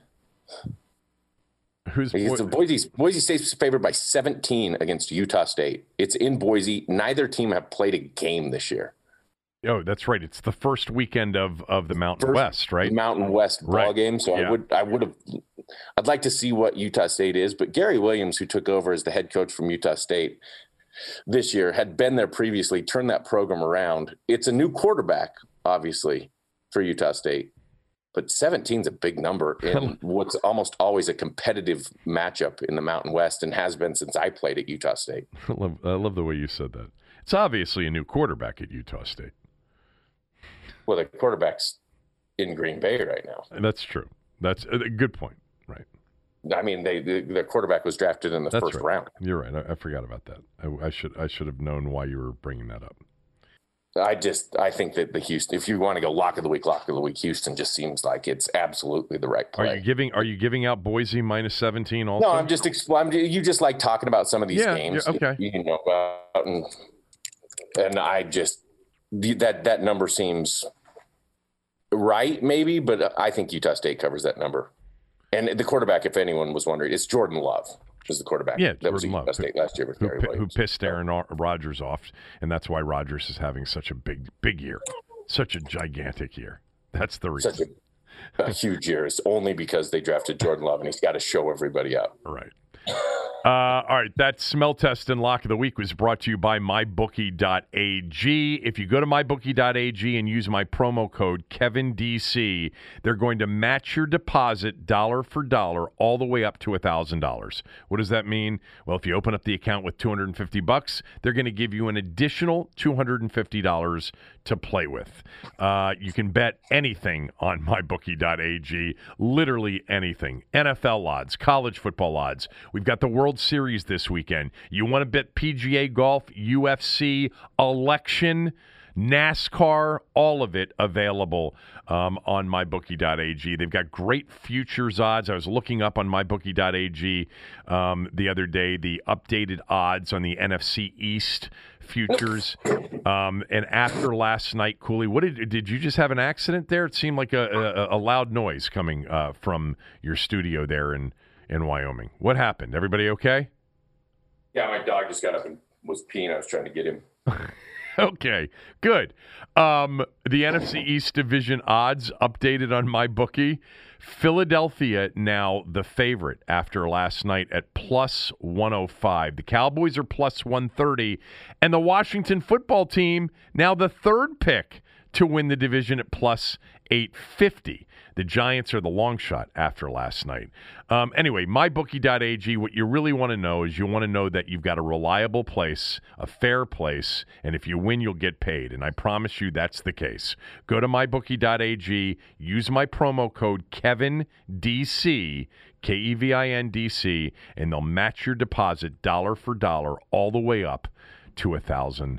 Boise State's favored by 17 against Utah State. It's in Boise. Neither team have played a game this year. Oh, that's right. It's the first weekend of the Mountain West, right? Mountain West ball game. So yeah. I'd like to see what Utah State is. But Gary Williams, who took over as the head coach from Utah State this year, had been there previously, turned that program around. It's a new quarterback, obviously, for Utah State. But 17 is a big number in what's almost always a competitive matchup in the Mountain West, and has been since I played at Utah State. I love the way you said that. It's obviously a new quarterback at Utah State. Well, the quarterback's in Green Bay right now. That's true. That's a good point. Right. I mean, their quarterback was drafted in the first round. You're right. I forgot about that. I should have known why you were bringing that up. I think that the Houston, if you want to go lock of the week, Houston just seems like it's absolutely the right play. Are you giving out Boise minus 17 also? No, you just like talking about some of these games. Okay. You know about, and I just, that number seems right, maybe, but I think Utah State covers that number. And the quarterback, if anyone was wondering, it's Jordan Love. Was the quarterback that was at Utah State last year with Gary Williams. Who pissed Aaron Rodgers off, and that's why Rodgers is having such a big year, such a gigantic year. That's the reason. Such a huge year. It's only because they drafted Jordan Love, and he's got to show everybody up. Right. All right, that smell test and lock of the week was brought to you by MyBookie.ag. If you go to MyBookie.ag and use my promo code KevinDC, they're going to match your deposit dollar for dollar all the way up to $1,000. What does that mean? Well, if you open up the account with $250, they're going to give you an additional $250 to play with. You can bet anything on MyBookie.ag, literally anything. NFL odds, college football odds. We've got the World Series this weekend. You want to bet PGA golf, UFC, election, NASCAR, all of it available on MyBookie.ag. They've got great futures odds. I was looking up on MyBookie.ag the other day, the updated odds on the NFC East futures. And after last night, Cooley, what did you just have an accident there? It seemed like a loud noise coming from your studio there in Wyoming. What happened? Everybody okay? Yeah, my dog just got up and was peeing. I was trying to get him. Okay, good. The NFC East Division odds updated on MyBookie. Philadelphia now the favorite after last night at plus 105. The Cowboys are plus 130. And the Washington football team now the third pick to win the division at plus 850. The Giants are the long shot after last night. Anyway, MyBookie.ag, what you really want to know is you want to know that you've got a reliable place, a fair place, and if you win, you'll get paid. And I promise you that's the case. Go to MyBookie.ag, use my promo code KevinDC, KEVINDC, and they'll match your deposit dollar for dollar all the way up to $1,000.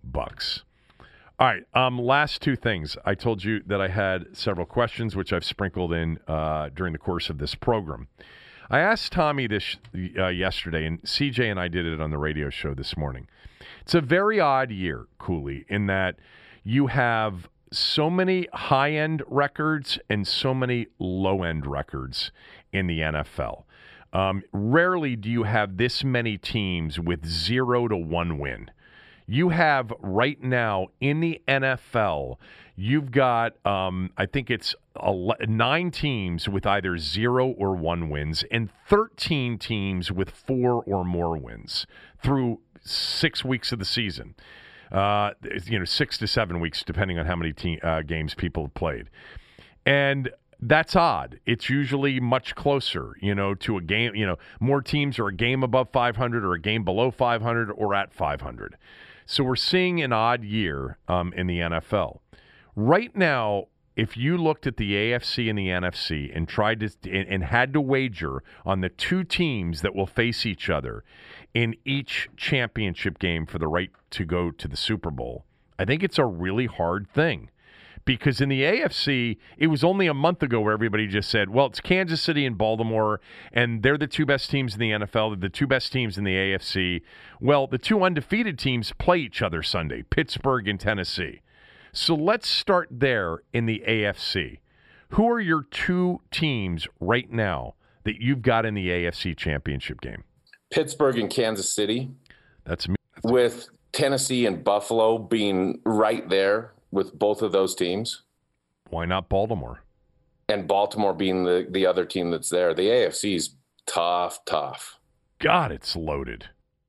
All right, last two things. I told you that I had several questions, which I've sprinkled in during the course of this program. I asked Tommy this yesterday, and CJ and I did it on the radio show this morning. It's a very odd year, Cooley, in that you have so many high-end records and so many low-end records in the NFL. Rarely do you have this many teams with 0-1 win. You have right now in the NFL, you've got, I think it's 9 teams with either 0 or 1 wins and 13 teams with 4 or more wins through 6 weeks of the season. 6 to 7 weeks, depending on how many games people have played. And that's odd. It's usually much closer, to a game. More teams are a game above 500 or a game below 500 or at 500. So we're seeing an odd year in the NFL. Right now, if you looked at the AFC and the NFC and tried to and had to wager on the two teams that will face each other in each championship game for the right to go to the Super Bowl, I think it's a really hard thing. Because in the AFC, it was only a month ago where everybody just said, well, it's Kansas City and Baltimore, and they're the two best teams in the NFL. They're the two best teams in the AFC. Well, the two undefeated teams play each other Sunday, Pittsburgh and Tennessee. So let's start there in the AFC. Who are your two teams right now that you've got in the AFC championship game? Pittsburgh and Kansas City. That's me. With Tennessee and Buffalo being right there with both of those teams. Why not Baltimore? And Baltimore being the other team that's there. The AFC's tough. God, it's loaded.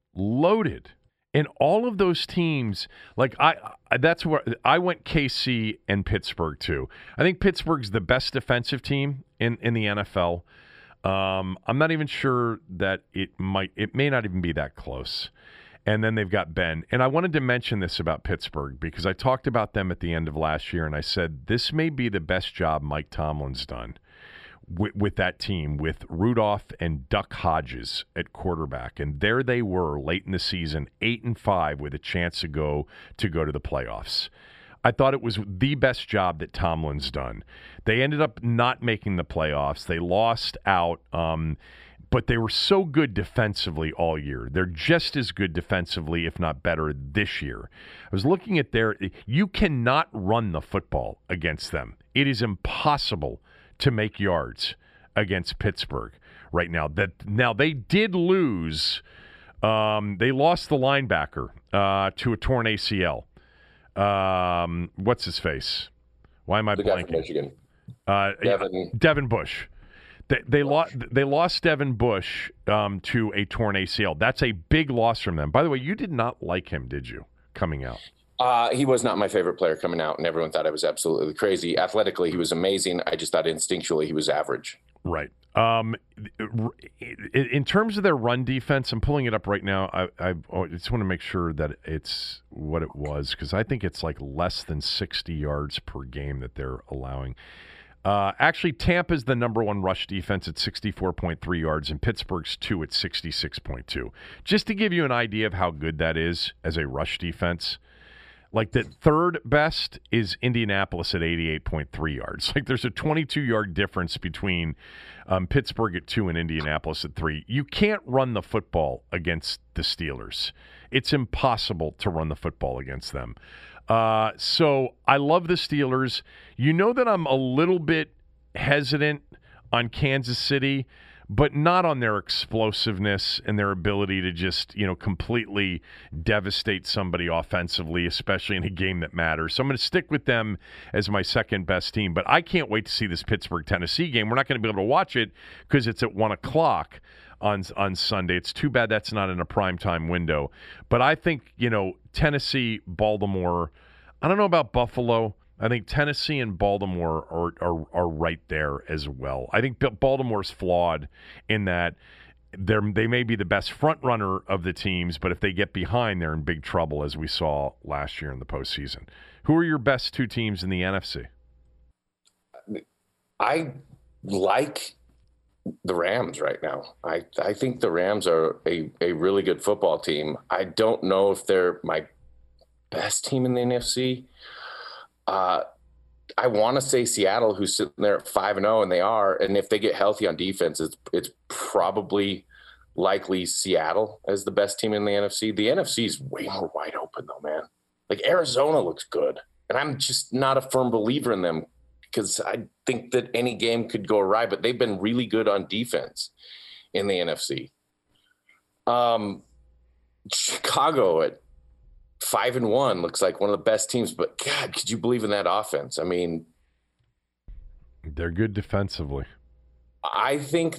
And all of those teams, that's where I went KC and Pittsburgh too. I think Pittsburgh's the best defensive team in the NFL. I'm not even sure that it may not even be that close. And then they've got Ben. And I wanted to mention this about Pittsburgh because I talked about them at the end of last year, and I said this may be the best job Mike Tomlin's done with that team, with Rudolph and Duck Hodges at quarterback. And there they were late in the season, 8-5, with a chance to go to the playoffs. I thought it was the best job that Tomlin's done. They ended up not making the playoffs. They lost out. But they were so good defensively all year. They're just as good defensively, if not better, this year. I was looking at you cannot run the football against them. It is impossible to make yards against Pittsburgh right now. Now, they did lose. They lost the linebacker to a torn ACL. What's his face? Why am I blanking? Guy from Michigan. Devin Bush. They lost Devin Bush to a torn ACL. That's a big loss from them. By the way, you did not like him, did you, coming out? He was not my favorite player coming out, and everyone thought I was absolutely crazy. Athletically, he was amazing. I just thought instinctually he was average. Right. In terms of their run defense, I'm pulling it up right now. I just want to make sure that it's what it was because I think it's like less than 60 yards per game that they're allowing. Actually, Tampa's the number one rush defense at 64.3 yards, and Pittsburgh's 2 at 66.2. Just to give you an idea of how good that is as a rush defense, like the third best is Indianapolis at 88.3 yards. Like there's a 22-yard difference between Pittsburgh at 2 and Indianapolis at 3. You can't run the football against the Steelers. It's impossible to run the football against them. So I love the Steelers. You know that I'm a little bit hesitant on Kansas City, but not on their explosiveness and their ability to just, completely devastate somebody offensively, especially in a game that matters. So I'm going to stick with them as my second best team, but I can't wait to see this Pittsburgh-Tennessee game. We're not going to be able to watch it because it's at 1 o'clock. On Sunday. It's too bad that's not in a primetime window. But I think, Tennessee, Baltimore, I don't know about Buffalo. I think Tennessee and Baltimore are right there as well. I think Baltimore's flawed in that they may be the best front runner of the teams, but if they get behind, they're in big trouble, as we saw last year in the postseason. Who are your best two teams in the NFC? I like the Rams right now. I think the Rams are a really good football team. I don't know if they're my best team in the NFC. I want to say Seattle, who's sitting there at 5-0, and they are. And if they get healthy on defense, it's probably likely Seattle as the best team in the NFC. The NFC is way more wide open, though, man. Like Arizona looks good, and I'm just not a firm believer in them, because I think that any game could go awry, but they've been really good on defense in the NFC. Chicago at 5-1 looks like one of the best teams, but God, could you believe in that offense? I mean, they're good defensively. I think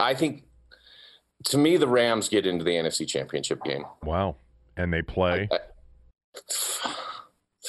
to me, the Rams get into the NFC Championship game. Wow. And they play?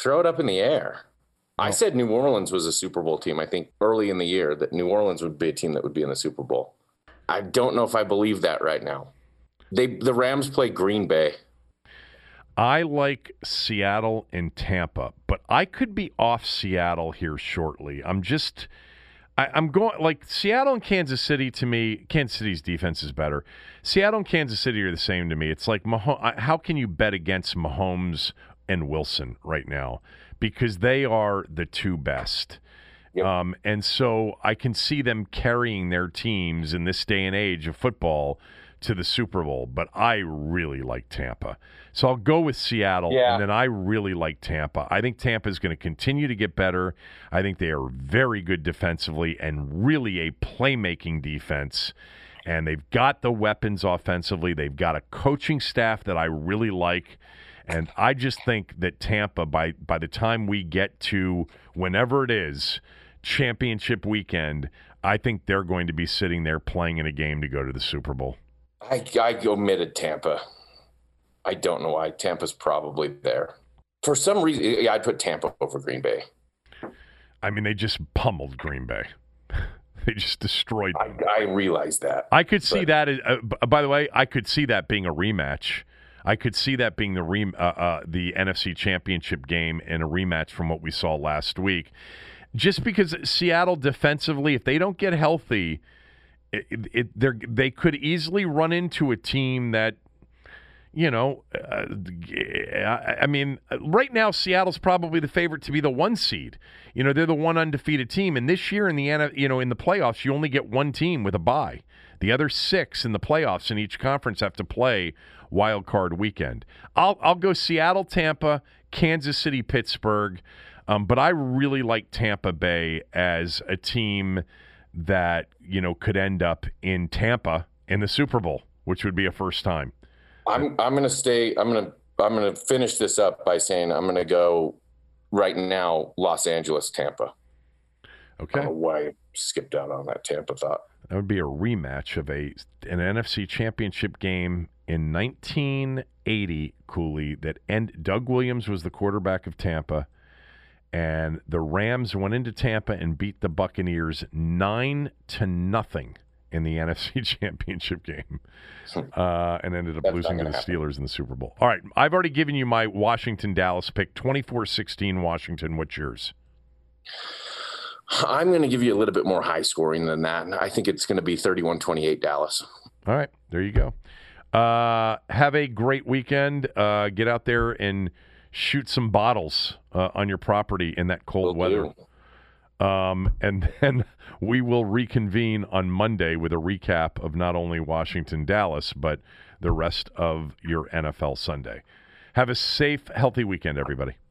throw it up in the air. I said New Orleans was a Super Bowl team. I think early in the year that New Orleans would be a team that would be in the Super Bowl. I don't know if I believe that right now. The Rams play Green Bay. I like Seattle and Tampa, but I could be off Seattle here shortly. I'm going like Seattle and Kansas City. To me, Kansas City's defense is better. Seattle and Kansas City are the same to me. It's like how can you bet against Mahomes and Wilson right now? Because they are the two best. Yep. And so I can see them carrying their teams in this day and age of football to the Super Bowl. But I really like Tampa. So I'll go with Seattle, and then I really like Tampa. I think Tampa is going to continue to get better. I think they are very good defensively and really a playmaking defense. And they've got the weapons offensively. They've got a coaching staff that I really like. And I just think that Tampa, by the time we get to whenever it is, championship weekend, I think they're going to be sitting there playing in a game to go to the Super Bowl. I omitted Tampa. I don't know why. Tampa's probably there. For some reason, I'd put Tampa over Green Bay. I mean, they just pummeled Green Bay. They just destroyed them. I realize that. I could see that. By the way, I could see that being a rematch. I could see that being the NFC Championship game and a rematch from what we saw last week. Just because Seattle defensively, if they don't get healthy, they could easily run into a team that, I mean, right now Seattle's probably the favorite to be the 1 seed. They're the one undefeated team, and this year in the in the playoffs, you only get one team with a bye. The other 6 in the playoffs in each conference have to play wild card weekend. I'll go Seattle, Tampa, Kansas City, Pittsburgh, but I really like Tampa Bay as a team that could end up in Tampa in the Super Bowl, which would be a first time. I'm gonna finish this up by saying I'm gonna go right now Los Angeles, Tampa. Okay. I don't know why I skipped out on that Tampa thought. That would be a rematch of an NFC Championship game in 1980, Cooley, Doug Williams was the quarterback of Tampa, and the Rams went into Tampa and beat the Buccaneers 9-0 in the NFC Championship game, and ended up losing to the Steelers in the Super Bowl. All right, I've already given you my Washington-Dallas pick, 24-16 Washington. What's yours? I'm going to give you a little bit more high scoring than that. I think it's going to be 31-28 Dallas. All right, there you go. Have a great weekend. Get out there and shoot some bottles on your property in that cold weather. And then we will reconvene on Monday with a recap of not only Washington-Dallas, but the rest of your NFL Sunday. Have a safe, healthy weekend, everybody.